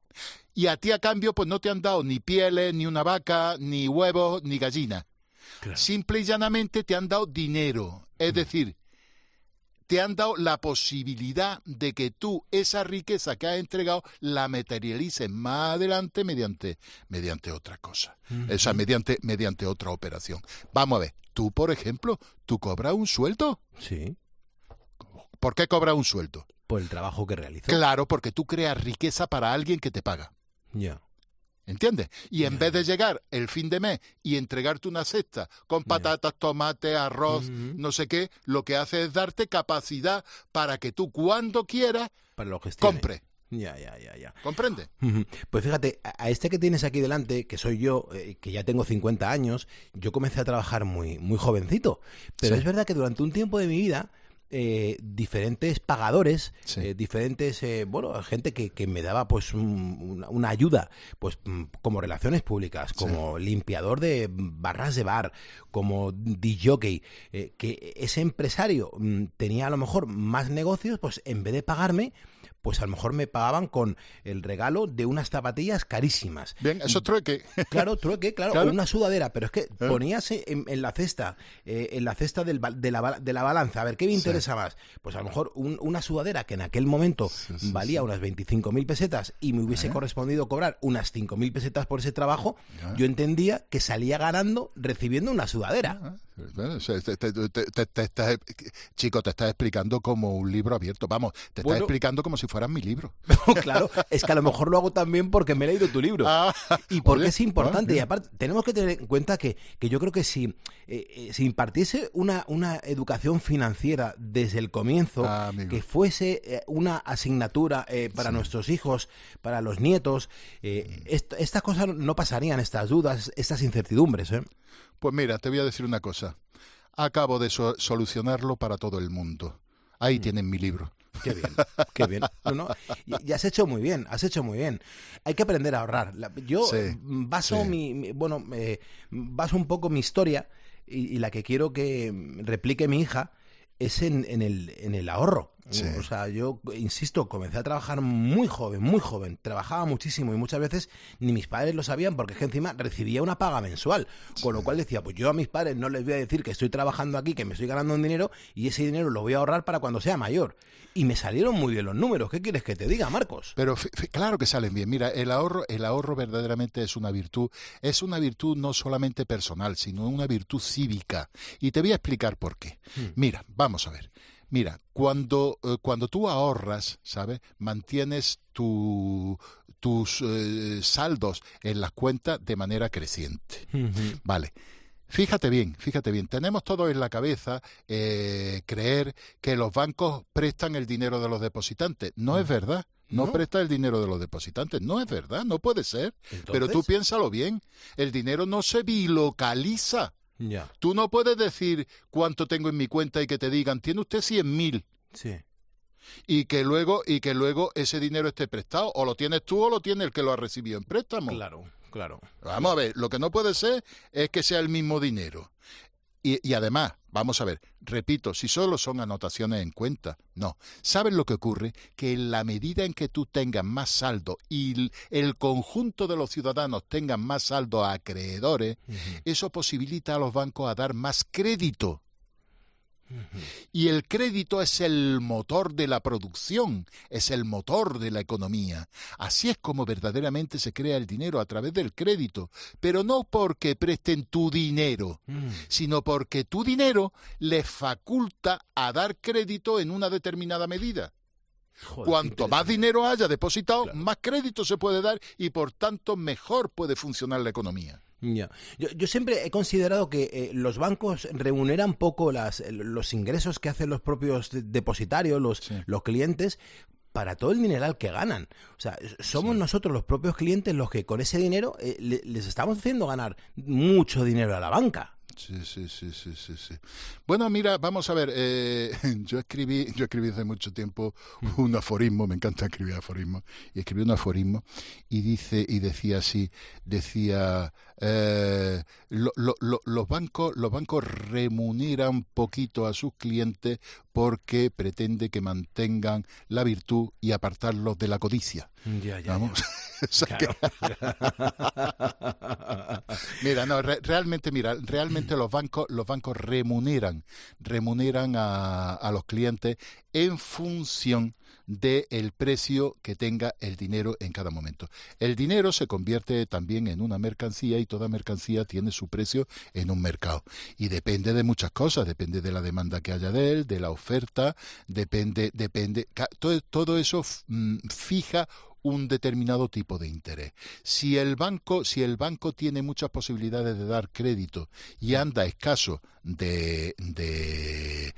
S12: y a ti a cambio pues no te han dado ni pieles, ni una vaca, ni huevos, ni gallina.
S7: Claro.
S12: Simple y llanamente te han dado dinero. Es decir, te han dado la posibilidad de que tú esa riqueza que has entregado la materialices más adelante mediante, mediante otra cosa, uh-huh. o sea, mediante, mediante otra operación. Vamos a ver, tú, por ejemplo, ¿tú cobras un sueldo?
S7: Sí.
S12: ¿Por qué cobras un sueldo?
S7: Por el trabajo que realizas.
S12: Claro, porque tú creas riqueza para alguien que te paga.
S7: Ya. Yeah.
S12: ¿Entiendes? Y
S7: Yeah.
S12: en vez de llegar el fin de mes y entregarte una cesta con patatas, yeah. tomate, arroz, uh-huh. no sé qué, lo que hace es darte capacidad para que tú cuando quieras
S7: para lo
S12: compres.
S7: Ya, ya, ya, ya.
S12: ¿Comprende?
S7: Pues fíjate, a este que tienes aquí delante, que soy yo, eh, que ya tengo cincuenta años, yo comencé a trabajar muy, muy jovencito. Pero sí. es verdad que durante un tiempo de mi vida, eh, diferentes pagadores, sí. eh, diferentes, eh, bueno, gente que, que me daba pues un, una, una ayuda, pues como relaciones públicas, como sí. limpiador de barras de bar, como disjockey, eh, que ese empresario mm, tenía a lo mejor más negocios, pues en vez de pagarme, pues a lo mejor me pagaban con el regalo de unas zapatillas carísimas.
S12: Bien, eso es trueque.
S7: Claro, trueque, claro, claro. O una sudadera, pero es que ¿Eh? ponías en, en la cesta, eh, en la cesta del, de, la, de la balanza, a ver, ¿qué me interesa sí. más? Pues a lo mejor un, una sudadera que en aquel momento sí, sí, valía sí. unas veinticinco mil pesetas y me hubiese ¿Eh? correspondido cobrar unas cinco mil pesetas por ese trabajo, ¿Eh? yo entendía que salía ganando recibiendo una sudadera.
S12: ¿Eh? Bueno, te, te, te, te, te estás, chico, te estás explicando como un libro abierto. Vamos, te estás bueno, explicando como si fueras mi libro.
S7: Claro, es que a lo mejor lo hago también porque me he leído tu libro. Ah, y porque oye, es importante. Ah, y aparte, tenemos que tener en cuenta que, que yo creo que si, eh, si impartiese una, una educación financiera desde el comienzo, ah, que fuese eh, una asignatura eh, para sí. nuestros hijos, para los nietos, eh, mm. est estas cosas no pasarían, estas dudas, estas incertidumbres, ¿eh?
S12: Pues mira, te voy a decir una cosa. Acabo de so solucionarlo para todo el mundo. Ahí mm. tienen mi libro.
S7: Qué bien, qué bien. No, no, y, y has hecho muy bien, has hecho muy bien. Hay que aprender a ahorrar. Yo sí, baso sí. Mi, mi, bueno, eh, baso un poco mi historia y, y la que quiero que replique mi hija es en, en, el, en el ahorro. Sí. O sea, yo, insisto, comencé a trabajar muy joven, muy joven. Trabajaba muchísimo y muchas veces ni mis padres lo sabían porque es que encima recibía una paga mensual. Sí. Con lo cual decía, pues yo a mis padres no les voy a decir que estoy trabajando aquí, que me estoy ganando un dinero y ese dinero lo voy a ahorrar para cuando sea mayor. Y me salieron muy bien los números. ¿Qué quieres que te diga, Marcos?
S12: Pero claro que salen bien. Mira, el ahorro, el ahorro verdaderamente es una virtud. Es una virtud no solamente personal, sino una virtud cívica. Y te voy a explicar por qué. Hmm. Mira, vamos a ver. Mira, cuando, eh, cuando tú ahorras, ¿sabes? Mantienes tu, tus eh, saldos en las cuentas de manera creciente. Uh-huh. Vale. Fíjate bien, fíjate bien. Tenemos todos en la cabeza eh, creer que los bancos prestan el dinero de los depositantes. No uh-huh. es verdad. No, no presta el dinero de los depositantes. No es verdad, no puede ser. ¿Entonces? Pero tú piénsalo bien. El dinero no se bilocaliza.
S7: Ya.
S12: Tú no puedes decir cuánto tengo en mi cuenta y que te digan, tiene usted cien mil.
S7: Sí.
S12: Y que luego y que luego ese dinero esté prestado. O lo tienes tú o lo tiene el que lo ha recibido en préstamo.
S7: Claro, claro.
S12: Vamos a ver, lo que no puede ser es que sea el mismo dinero. Y, y además, vamos a ver, repito, si solo son anotaciones en cuenta, no. ¿Sabes lo que ocurre? Que en la medida en que tú tengas más saldo y el, el conjunto de los ciudadanos tengan más saldo a acreedores, uh-huh. eso posibilita a los bancos a dar más crédito. Uh-huh. Y el crédito es el motor de la producción, es el motor de la economía. Así es como verdaderamente se crea el dinero, a través del crédito, pero no porque presten tu dinero, uh-huh. sino porque tu dinero les faculta a dar crédito en una determinada medida. Joder, cuanto más dinero haya depositado, claro. más crédito se puede dar y por tanto mejor puede funcionar la economía.
S7: Ya. Yo, yo siempre he considerado que eh, los bancos remuneran poco las, los ingresos que hacen los propios depositarios, los, sí. los clientes, para todo el dineral que ganan. O sea, somos sí. nosotros los propios clientes los que con ese dinero eh, le, les estamos haciendo ganar mucho dinero a la banca.
S12: Sí, sí, sí, sí, sí, sí. Bueno, mira, vamos a ver, eh, yo escribí, yo escribí hace mucho tiempo un aforismo, me encanta escribir aforismos, y escribí un aforismo y dice, y decía así, decía eh, lo, lo, lo, los bancos, los bancos remuneran poquito a sus clientes porque pretende que mantengan la virtud y apartarlos de la codicia.
S7: Ya, ya,
S12: Vamos.
S7: ya.
S12: O sea
S7: Claro.
S12: que... Mira, no, re- realmente, mira, realmente los bancos, los bancos remuneran, remuneran a, a los clientes en función del precio que tenga el dinero en cada momento. El dinero se convierte también en una mercancía y toda mercancía tiene su precio en un mercado. Y depende de muchas cosas, depende de la demanda que haya de él, de la oferta, depende, depende, ca- todo, todo eso f- mm, fija un determinado tipo de interés. Si el banco, si el banco tiene muchas posibilidades de dar crédito y anda escaso de, de,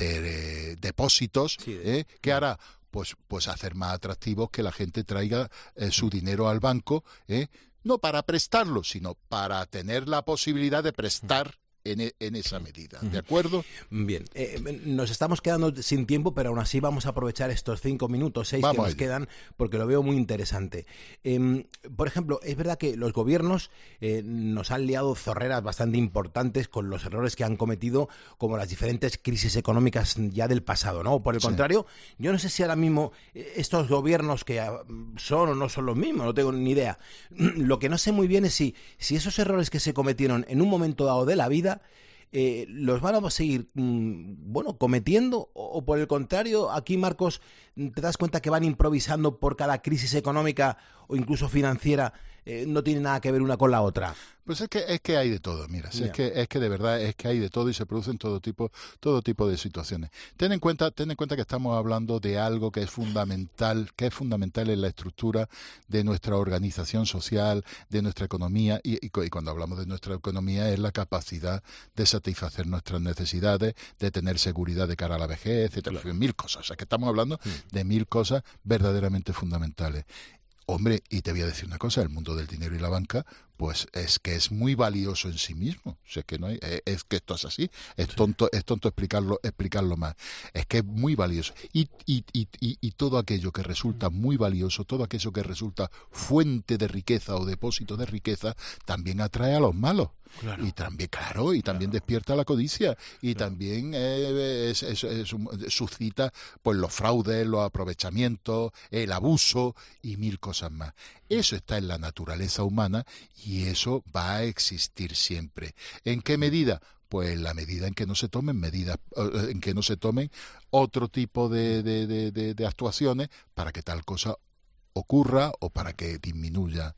S12: de, eh, depósitos,
S7: Sí, de-
S12: ¿eh? ¿qué hará? Pues, pues hacer más atractivos que la gente traiga eh, su dinero al banco, ¿eh? No para prestarlo, sino para tener la posibilidad de prestar en, e- en esa medida. ¿De acuerdo?
S7: Bien, eh, nos estamos quedando sin tiempo, pero aún así vamos a aprovechar estos cinco minutos, seis
S12: Vamos
S7: que nos
S12: allá.
S7: quedan, porque lo veo muy interesante. Eh, por ejemplo, es verdad que los gobiernos eh, nos han liado zorreras bastante importantes con los errores que han cometido, como las diferentes crisis económicas ya del pasado, ¿no? Por el
S12: Sí.
S7: contrario, yo no sé si ahora mismo eh, estos gobiernos que ah, son o no son los mismos, no tengo ni idea. Lo que no sé muy bien es si, si esos errores que se cometieron en un momento dado de la vida eh, los van a seguir, mm, bueno, cometiendo o, o por el contrario, aquí, Marcos, te das cuenta que van improvisando por cada crisis económica o incluso financiera, eh, no tiene nada que ver una con la otra.
S12: Pues es que es que hay de todo, mira, si
S7: Ya.
S12: es que es que de verdad es que hay de todo y se producen todo tipo todo tipo de situaciones. Ten en cuenta, ten en cuenta que estamos hablando de algo que es fundamental, que es fundamental en la estructura de nuestra organización social, de nuestra economía y, y, cu- y cuando hablamos de nuestra economía es la capacidad de satisfacer nuestras necesidades, de tener seguridad de cara a la vejez, etcétera, en fin, mil cosas. O sea, que estamos hablando de mil cosas verdaderamente fundamentales. Hombre, y te voy a decir una cosa, el mundo del dinero y la banca, pues es que es muy valioso en sí mismo. O sea, que no hay, es, es que esto es así, es tonto, es tonto explicarlo, explicarlo más. Es que es muy valioso. Y, y, y, y, y todo aquello que resulta muy valioso, todo aquello que resulta fuente de riqueza o depósito de riqueza, también atrae a los malos.
S7: Claro.
S12: Y también, claro, y también despierta la codicia, y también eh, es, es- es un- suscita pues los fraudes, los aprovechamientos, el abuso y mil cosas más. Eso está en la naturaleza humana y eso va a existir siempre. ¿En qué medida? Pues en la medida en que no se tomen medidas, eh, en que no se tomen otro tipo de, de, de, de- de actuaciones para que tal cosa ocurra o para que disminuya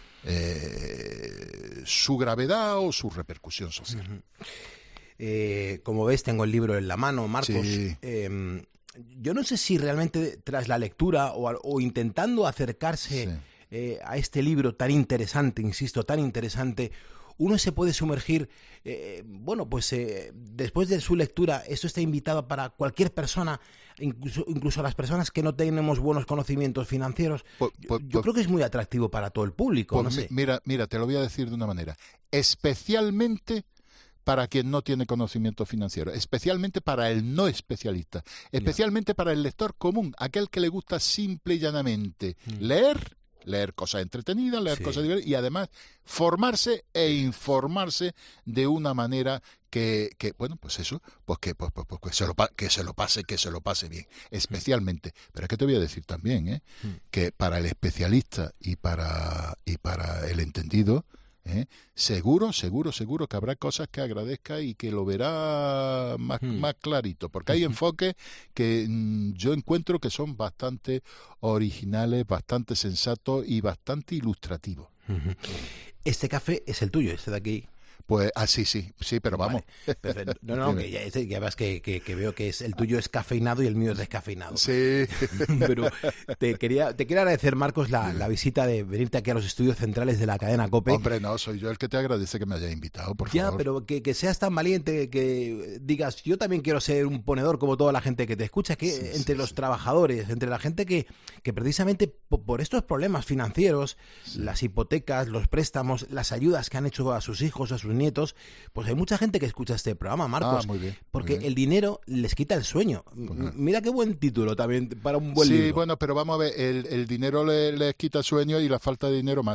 S12: eh, su gravedad o su repercusión social.
S7: Eh, como ves, tengo el libro en la mano, Marcos.
S12: Sí.
S7: Eh, yo no sé si realmente tras la lectura o, al- o intentando acercarse
S12: Sí.
S7: eh, a este libro tan interesante, insisto, tan interesante, uno se puede sumergir, eh, bueno, pues eh, después de su lectura, esto está invitado para cualquier persona, incluso, incluso las personas que no tenemos buenos conocimientos financieros.
S12: Pues-
S7: Yo,
S12: pues-
S7: yo
S12: pues-
S7: creo que es muy atractivo para todo el público,
S12: Pues
S7: no
S12: mi-
S7: sé.
S12: mira, mira, te lo voy a decir de una manera. Especialmente para quien no tiene conocimiento financiero, especialmente para el no especialista, especialmente para el lector común, aquel que le gusta simple y llanamente leer, leer cosas entretenidas, leer
S7: Sí.
S12: cosas divertidas y además formarse e informarse de una manera que, que bueno, pues eso, pues que, pues, pues, pues que se lo pa- que se lo pase, que se lo pase bien, especialmente. Pero es que te voy a decir también, ¿eh? que para el especialista y para y para el entendido, ¿eh? seguro, seguro, seguro que habrá cosas que agradezca y que lo verá más, más clarito, porque hay enfoques que mm, yo encuentro que son bastante originales, bastante sensatos y bastante ilustrativos.
S7: Ujú. Este café es el tuyo, este de aquí.
S12: Pues, ah, sí, sí, sí, pero vamos.
S7: Vale, perfecto. No, no,
S12: Dime.
S7: que ya, este- ya ves que, que, que veo que es el tuyo es cafeinado y el mío es descafeinado.
S12: Sí.
S7: Pero te quería, te quiero agradecer, Marcos, la, la visita de venirte aquí a los estudios centrales de la cadena COPE.
S12: Hombre, no, soy yo el que te agradece que me hayas invitado, por
S7: Ya,
S12: favor.
S7: pero que, que seas tan valiente, que digas, yo también quiero ser un ponedor como toda la gente que te escucha, que
S12: Sí,
S7: entre
S12: sí,
S7: los
S12: sí.
S7: trabajadores, entre la gente que, que precisamente po- por estos problemas financieros, las hipotecas, los préstamos, las ayudas que han hecho a sus hijos, a sus nietos, pues hay mucha gente que escucha este programa, Marcos,
S12: Ah, muy bien, muy
S7: porque
S12: bien.
S7: el dinero les quita el sueño. M- Mira qué buen título también para un buen
S12: Sí,
S7: libro.
S12: bueno, pero vamos a ver, el, el dinero le- les quita sueño y la falta de dinero más.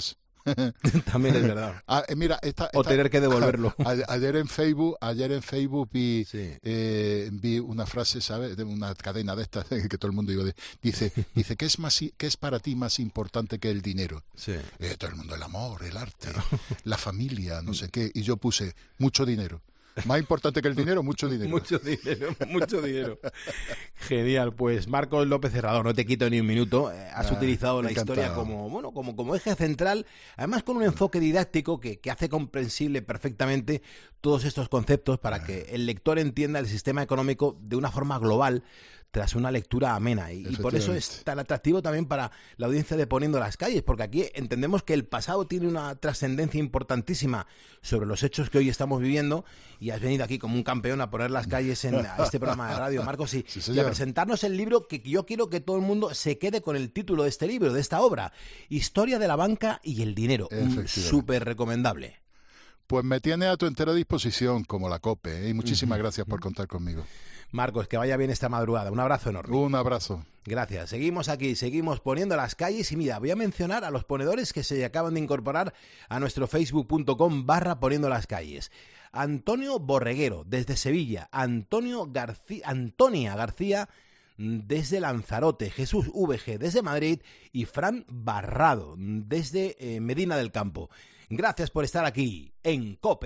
S7: También es verdad.
S12: Ah, eh, mira, esta, esta,
S7: o tener que devolverlo.
S12: A, a, ayer en Facebook, ayer en Facebook vi, sí. eh, vi una frase, ¿sabes? De una cadena de estas que todo el mundo iba de, dice, dice ¿qué es más, qué es para ti más importante que el dinero?
S7: Sí.
S12: Eh, todo el mundo, el amor, el arte, la familia, no sé qué. Y yo puse mucho dinero. Más importante que el dinero, mucho dinero.
S7: Mucho dinero, mucho dinero. Genial, pues Marcos López Serrador, no te quito ni un minuto. Has ah, utilizado la encantado. historia como, bueno, como, como eje central, además con un enfoque didáctico que, que hace comprensible perfectamente todos estos conceptos para que el lector entienda el sistema económico de una forma global, tras una lectura amena. Y, y por eso es tan atractivo también para la audiencia de Poniendo las Calles, porque aquí entendemos que el pasado tiene una trascendencia importantísima sobre los hechos que hoy estamos viviendo, y has venido aquí como un campeón a poner las calles en a este programa de radio, Marcos, y,
S12: sí,
S7: y a presentarnos el libro que yo quiero que todo el mundo se quede con el título de este libro, de esta obra, Historia de la banca y el dinero, súper recomendable.
S12: Pues me tiene a tu entera disposición, como la COPE, ¿eh? Y muchísimas uh-huh. gracias por contar conmigo.
S7: Marcos, que vaya bien esta madrugada. Un abrazo enorme.
S12: Un abrazo.
S7: Gracias. Seguimos aquí, seguimos poniendo las calles. Y mira, voy a mencionar a los ponedores que se acaban de incorporar a nuestro facebook.com barra poniendo las calles. Antonio Borreguero, desde Sevilla. Antonio García, Antonia García, desde Lanzarote. Jesús V G, desde Madrid. Y Fran Barrado, desde eh, Medina del Campo. Gracias por estar aquí en COPE.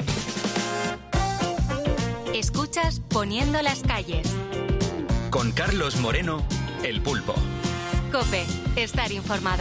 S3: Escuchas Poniendo las Calles.
S2: Con Carlos Moreno, El Pulpo.
S3: COPE, estar informado.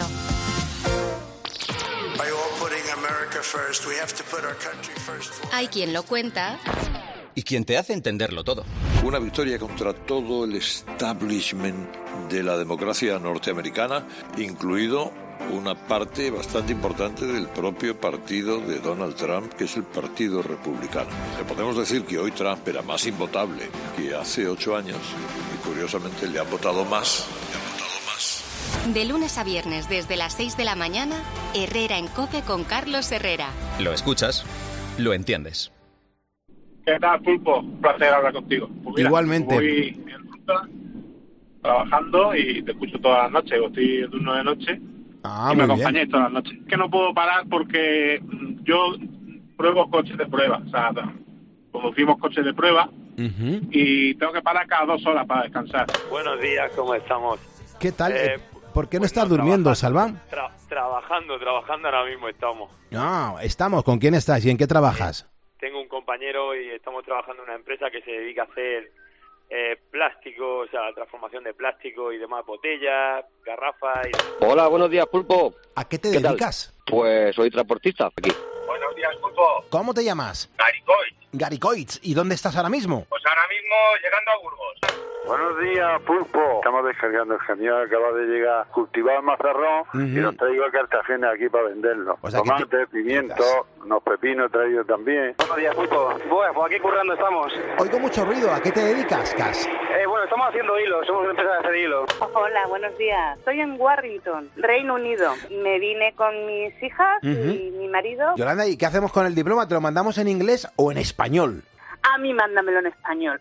S3: Hay quien lo cuenta.
S13: Y quien te hace entenderlo todo.
S14: Una victoria contra todo el establishment de la democracia norteamericana, incluido una parte bastante importante del propio partido de Donald Trump, que es el Partido Republicano. Le podemos decir que hoy Trump era más invotable que hace ocho años y curiosamente le han votado más. Le han votado más.
S3: De lunes a viernes desde las seis de la mañana, Herrera en COPE con Carlos Herrera.
S13: Lo escuchas, lo entiendes.
S15: ¿Qué tal, Pulpo? Un placer hablar contigo. Pues mira,
S7: igualmente.
S15: Voy en ruta, trabajando y te escucho todas las noches. Estoy en turno de noche.
S7: Ah,
S15: y me acompañáis todas las noches. Que no puedo parar porque yo pruebo coches de prueba. O sea, conducimos coches de prueba uh-huh. y tengo que parar cada dos horas para descansar.
S16: Buenos días, ¿cómo estamos?
S7: ¿Qué tal?
S16: Eh,
S7: ¿Por qué no
S16: pues
S7: estás
S16: no,
S7: durmiendo, Salván?
S16: Tra- trabajando, trabajando ahora mismo estamos.
S7: No, estamos. ¿Con quién estás y en qué trabajas?
S16: Eh, tengo un compañero y estamos trabajando en una empresa que se dedica a hacer eh, plástico, o sea, transformación de plástico y demás, botellas, garrafas. Y...
S17: Hola, buenos días, Pulpo.
S7: ¿A qué te
S17: ¿Qué
S7: dedicas?
S17: Tal? Pues soy transportista aquí.
S15: Buenos días, Pulpo.
S7: ¿Cómo te llamas?
S15: Gary Coit.
S7: Gary Coit. ¿Y dónde estás ahora mismo?
S15: Pues ahora mismo llegando a Burgos.
S18: Buenos días, Pulpo. Estamos descargando el genial, acaba de llegar cultivado el mazarrón uh-huh. y nos traigo cartagenes aquí para venderlo. O sea, tomate, te... pimiento, unos pepinos traídos también.
S19: Buenos días, Pulpo. Bueno, pues aquí currando estamos.
S7: Oigo mucho ruido. ¿A qué te dedicas, Cas?
S19: Eh, bueno, estamos haciendo hilo, somos una empresa de hacer hilo.
S20: Hola, buenos días. Estoy en Warrington, Reino Unido. Me vine con mis hijas uh-huh. y mi marido.
S7: Yolanda, ¿y qué hacemos con el diploma? ¿Te lo mandamos en inglés o en español?
S20: A mí mándamelo en español.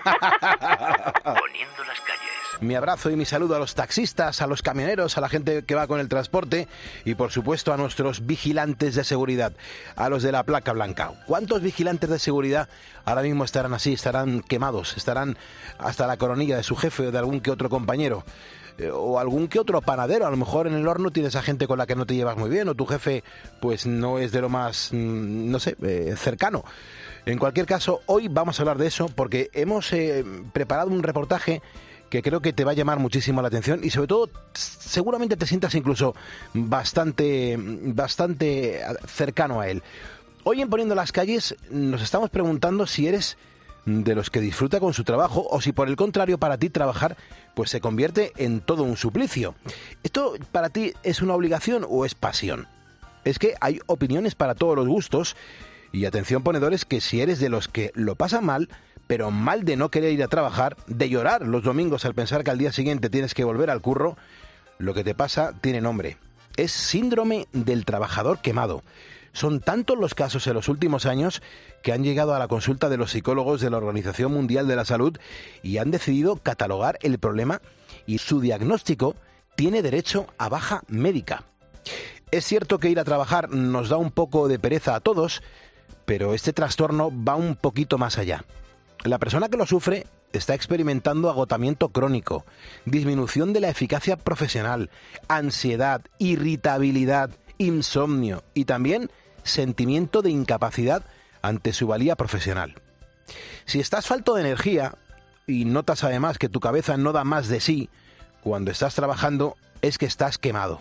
S2: Poniendo las calles.
S7: Mi abrazo y mi saludo a los taxistas, a los camioneros, a la gente que va con el transporte y, por supuesto, a nuestros vigilantes de seguridad, a los de la placa blanca. ¿Cuántos vigilantes de seguridad ahora mismo estarán así, estarán quemados, estarán hasta la coronilla de su jefe o de algún que otro compañero? Eh, o algún que otro panadero, a lo mejor en el horno tienes a gente con la que no te llevas muy bien o tu jefe pues no es de lo más, no sé, eh, cercano. En cualquier caso, hoy vamos a hablar de eso porque hemos eh, preparado un reportaje que creo que te va a llamar muchísimo la atención y sobre todo seguramente te sientas incluso bastante, bastante cercano a él. Hoy en Poniendo las Calles nos estamos preguntando si eres de los que disfruta con su trabajo o si por el contrario para ti trabajar pues se convierte en todo un suplicio. ¿Esto para ti es una obligación o es pasión? Es que hay opiniones para todos los gustos. Y atención ponedores, que si eres de los que lo pasan mal, pero mal de no querer ir a trabajar, de llorar los domingos al pensar que al día siguiente tienes que volver al curro, lo que te pasa tiene nombre. Es síndrome del trabajador quemado. Son tantos los casos en los últimos años que han llegado a la consulta de los psicólogos de la Organización Mundial de la Salud y han decidido catalogar el problema y su diagnóstico tiene derecho a baja médica. Es cierto que ir a trabajar nos da un poco de pereza a todos, pero este trastorno va un poquito más allá. La persona que lo sufre está experimentando agotamiento crónico, disminución de la eficacia profesional, ansiedad, irritabilidad, insomnio y también sentimiento de incapacidad ante su valía profesional. Si estás falto de energía y notas además que tu cabeza no da más de sí cuando estás trabajando, es que estás quemado.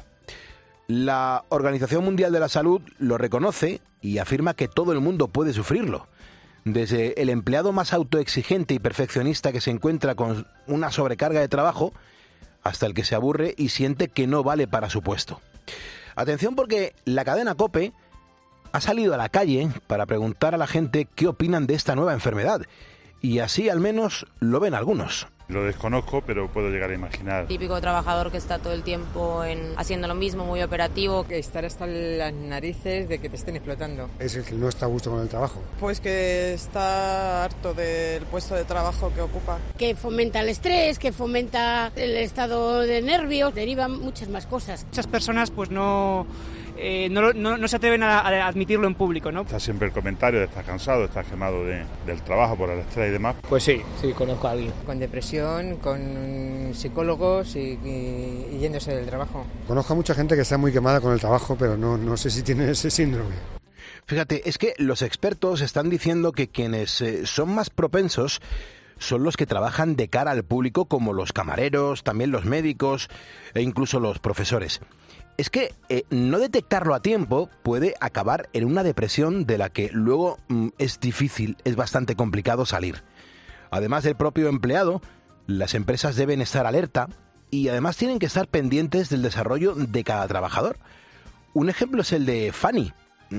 S7: La Organización Mundial de la Salud lo reconoce y afirma que todo el mundo puede sufrirlo. Desde el empleado más autoexigente y perfeccionista que se encuentra con una sobrecarga de trabajo, hasta el que se aburre y siente que no vale para su puesto. Atención, porque la cadena COPE ha salido a la calle para preguntar a la gente qué opinan de esta nueva enfermedad. Y así al menos lo ven algunos.
S21: Lo desconozco, pero puedo llegar a imaginar.
S22: Típico trabajador que está todo el tiempo en, haciendo lo mismo, muy operativo.
S23: Que estar hasta las narices de que te estén explotando.
S24: Es el que no está a gusto con el trabajo.
S25: Pues que está harto del puesto de trabajo que ocupa.
S26: Que fomenta el estrés, que fomenta el estado de nervios, derivan muchas más cosas.
S27: Muchas personas pues no... Eh, no, no, no se atreven a, a admitirlo en público, ¿no?
S21: Está siempre el comentario de estar cansado, estar quemado de, del trabajo por el estrés y demás.
S28: Pues sí, sí, conozco a alguien.
S23: Con depresión, con psicólogos y, y, y yéndose del trabajo.
S24: Conozco a mucha gente que está muy quemada con el trabajo, pero no, no sé si tiene ese síndrome.
S7: Fíjate, es que los expertos están diciendo que quienes eh, son más propensos son los que trabajan de cara al público, como los camareros, también los médicos e incluso los profesores. Es que eh, no detectarlo a tiempo puede acabar en una depresión de la que luego mm, es difícil, es bastante complicado salir. Además del propio empleado, las empresas deben estar alerta y además tienen que estar pendientes del desarrollo de cada trabajador. Un ejemplo es el de Fanny.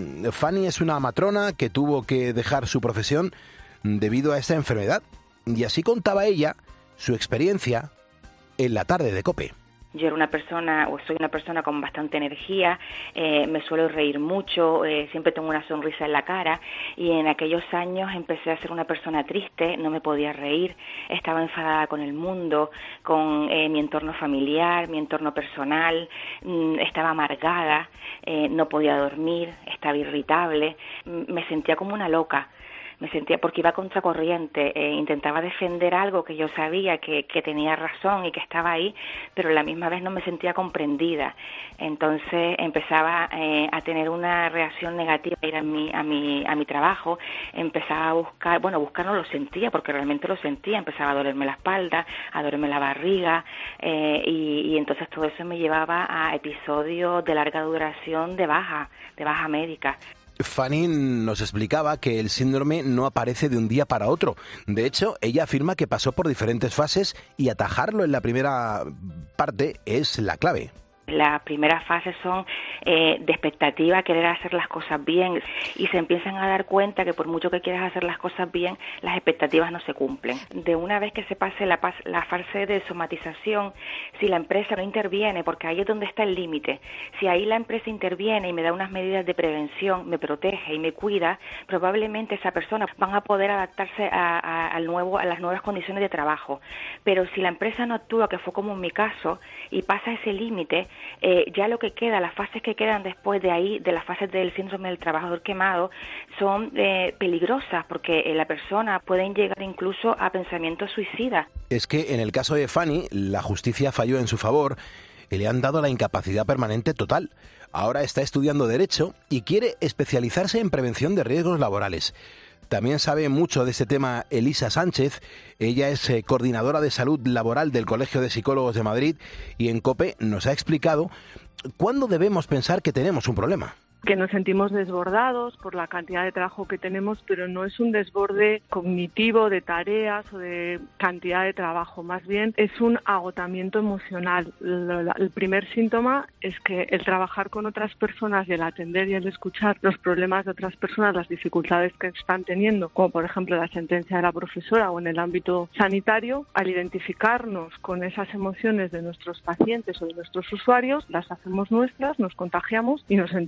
S7: Fanny es una matrona que tuvo que dejar su profesión debido a esta enfermedad. Y así contaba ella su experiencia en la tarde de COPE.
S29: Yo era una persona, o soy una persona con bastante energía, eh, me suelo reír mucho, eh, siempre tengo una sonrisa en la cara, y en aquellos años empecé a ser una persona triste, no me podía reír, estaba enfadada con el mundo, con eh, mi entorno familiar, mi entorno personal, mmm, estaba amargada, eh, no podía dormir, estaba irritable, me sentía como una loca. Me sentía, porque iba contracorriente, eh, intentaba defender algo que yo sabía que, que tenía razón y que estaba ahí, pero a la misma vez no me sentía comprendida. Entonces empezaba eh, a tener una reacción negativa a ir a mi, a mi, a mi trabajo, empezaba a buscar, bueno, buscar no lo sentía, porque realmente lo sentía, empezaba a dolerme la espalda, a dolerme la barriga, eh, y, y entonces todo eso me llevaba a episodios de larga duración de baja, de baja médica.
S7: Fanny nos explicaba que el síndrome no aparece de un día para otro. De hecho, ella afirma que pasó por diferentes fases y atajarlo en la primera parte es la clave.
S29: Las primeras fases son eh, de expectativa, querer hacer las cosas bien, y se empiezan a dar cuenta que por mucho que quieras hacer las cosas bien, las expectativas no se cumplen. De una vez que se pase la, la fase de somatización, si la empresa no interviene, porque ahí es donde está el límite, si ahí la empresa interviene y me da unas medidas de prevención, me protege y me cuida, probablemente esa persona van a poder adaptarse a, a, al nuevo, a las nuevas condiciones de trabajo. Pero si la empresa no actúa, que fue como en mi caso, y pasa ese límite, Eh, ya lo que queda, las fases que quedan después de ahí, de las fases del síndrome del trabajador quemado, son eh, peligrosas, porque eh, la persona pueden llegar incluso a pensamientos suicidas.
S7: Es que en el caso de Fanny, la justicia falló en su favor y le han dado la incapacidad permanente total. Ahora está estudiando Derecho y quiere especializarse en prevención de riesgos laborales. También sabe mucho de este tema Elisa Sánchez. Ella es eh, coordinadora de salud laboral del Colegio de Psicólogos de Madrid y en COPE nos ha explicado cuándo debemos pensar que tenemos un problema.
S30: Que nos sentimos desbordados por la cantidad de trabajo que tenemos, pero no es un desborde cognitivo de tareas o de cantidad de trabajo, más bien es un agotamiento emocional. El primer síntoma es que el trabajar con otras personas y el atender y el escuchar los problemas de otras personas, las dificultades que están teniendo, como por ejemplo la sentencia de la profesora o en el ámbito sanitario, al identificarnos con esas emociones de nuestros pacientes o de nuestros usuarios, las hacemos nuestras, nos contagiamos y nos sentimos agotados.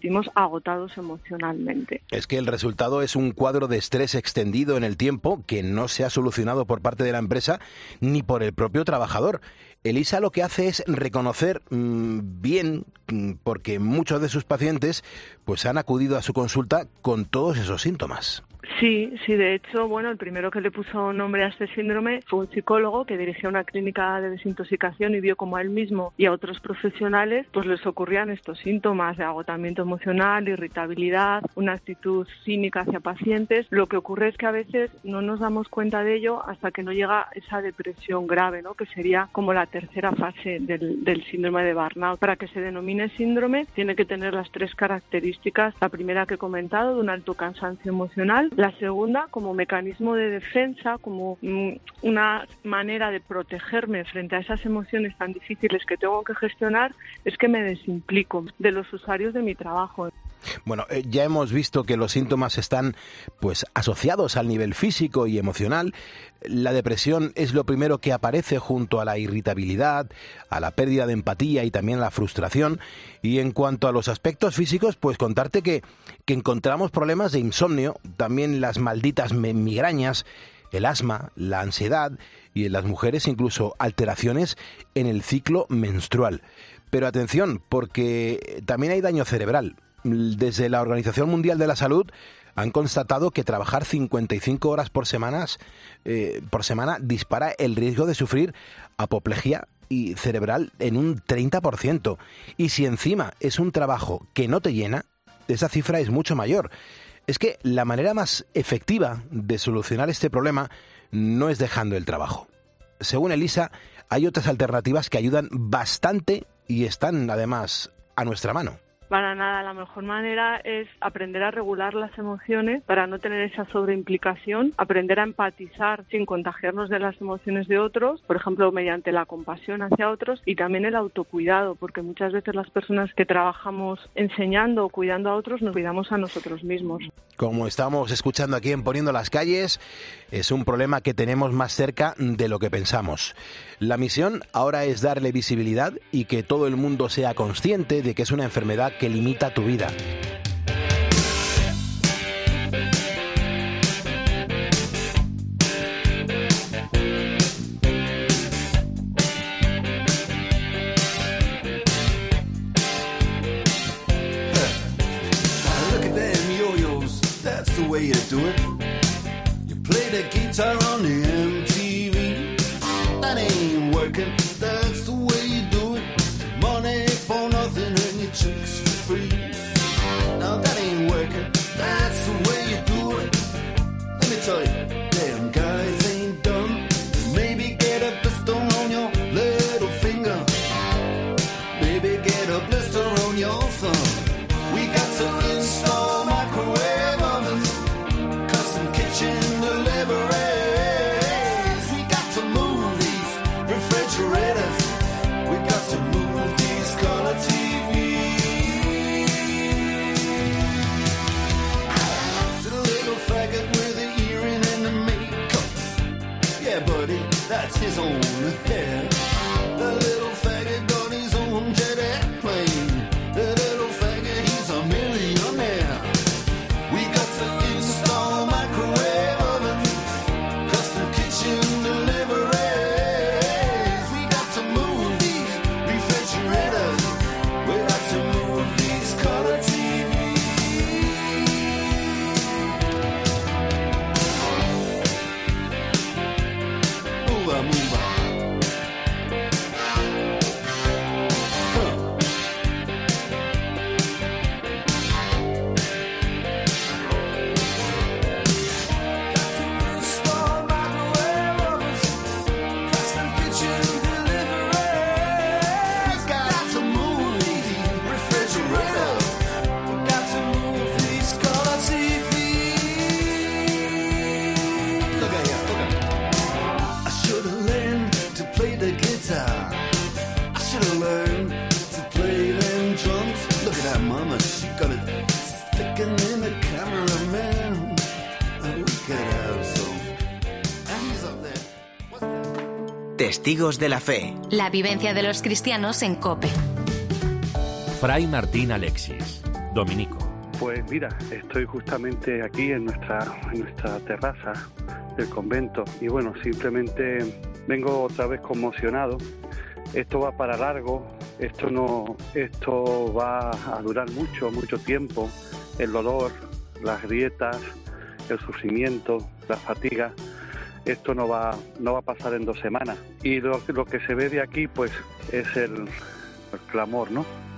S30: agotados emocionalmente.
S7: Es que el resultado es un cuadro de estrés extendido en el tiempo que no se ha solucionado por parte de la empresa ni por el propio trabajador. Elisa lo que hace es reconocer mmm, bien, porque muchos de sus pacientes pues han acudido a su consulta con todos esos síntomas.
S30: Sí, sí, de hecho, bueno, el primero que le puso nombre a este síndrome fue un psicólogo que dirigía una clínica de desintoxicación y vio como a él mismo y a otros profesionales pues les ocurrían estos síntomas de agotamiento emocional, irritabilidad, una actitud cínica hacia pacientes. Lo que ocurre es que a veces no nos damos cuenta de ello hasta que no llega esa depresión grave, ¿no? Que sería como la tercera fase del, del síndrome de burnout. Para que se denomine síndrome tiene que tener las tres características. La primera que he comentado, de un alto cansancio emocional. La segunda, como mecanismo de defensa, como mm, una manera de protegerme frente a esas emociones tan difíciles que tengo que gestionar, es que me desimplico de los usuarios de mi trabajo.
S7: Bueno, eh, ya hemos visto que los síntomas están pues asociados al nivel físico y emocional. La depresión es lo primero que aparece junto a la irritabilidad, a la pérdida de empatía y también a la frustración. Y en cuanto a los aspectos físicos, pues contarte que, que encontramos problemas de insomnio, también las malditas migrañas, el asma, la ansiedad y en las mujeres incluso alteraciones en el ciclo menstrual. Pero atención, porque también hay daño cerebral. Desde la Organización Mundial de la Salud han constatado que trabajar cincuenta y cinco horas por, semanas, eh, por semana dispara el riesgo de sufrir apoplejía y cerebral en un treinta por ciento. Y si encima es un trabajo que no te llena, esa cifra es mucho mayor. Es que la manera más efectiva de solucionar este problema no es dejando el trabajo. Según Elisa, hay otras alternativas que ayudan bastante y están además a nuestra mano.
S30: Para nada, la mejor manera es aprender a regular las emociones para no tener esa sobreimplicación, aprender a empatizar sin contagiarnos de las emociones de otros, por ejemplo, mediante la compasión hacia otros, y también el autocuidado, porque muchas veces las personas que trabajamos enseñando o cuidando a otros nos cuidamos a nosotros mismos.
S7: Como estamos escuchando aquí en Poniendo las Calles, es un problema que tenemos más cerca de lo que pensamos. La misión ahora es darle visibilidad y que todo el mundo sea consciente de que es una enfermedad que limita tu vida.
S1: Look at them yo-yos, that's the way you do it. You play the guitar on the M T V. That ain't working, that's the way you do it. Money for nothing and your chicks for free. Now that ain't working, that's the way you do it. Let me tell you, damn guys ain't dumb. Maybe get a blister on your little finger. Maybe get a blister on your thumb. We got to install microwave ovens, custom kitchen deliveries. We got to move these refrigerators. We got to move these color T Vs. To the little faggot with the earring and the makeup. Yeah, buddy, that's his own hair. The little faggot got his own jet airplane. The little faggot, he's a millionaire. We got to install microwave ovens, custom kitchen deliveries. We got to move these refrigerators. We got to move these color T Vs. Move on, move on.
S4: Testigos de la Fe.
S3: La vivencia de los cristianos en COPE.
S5: Fray Martín Alexis, dominico, Pues mira, estoy justamente aquí en nuestra, en nuestra terraza del convento y bueno, simplemente vengo otra vez conmocionado. Esto va para largo, esto no, esto va a durar mucho, mucho tiempo. El dolor, las grietas, el sufrimiento, la fatiga, esto no va, no va a pasar en dos semanas. Y lo, lo que se ve de aquí, pues, es el, el clamor, ¿no?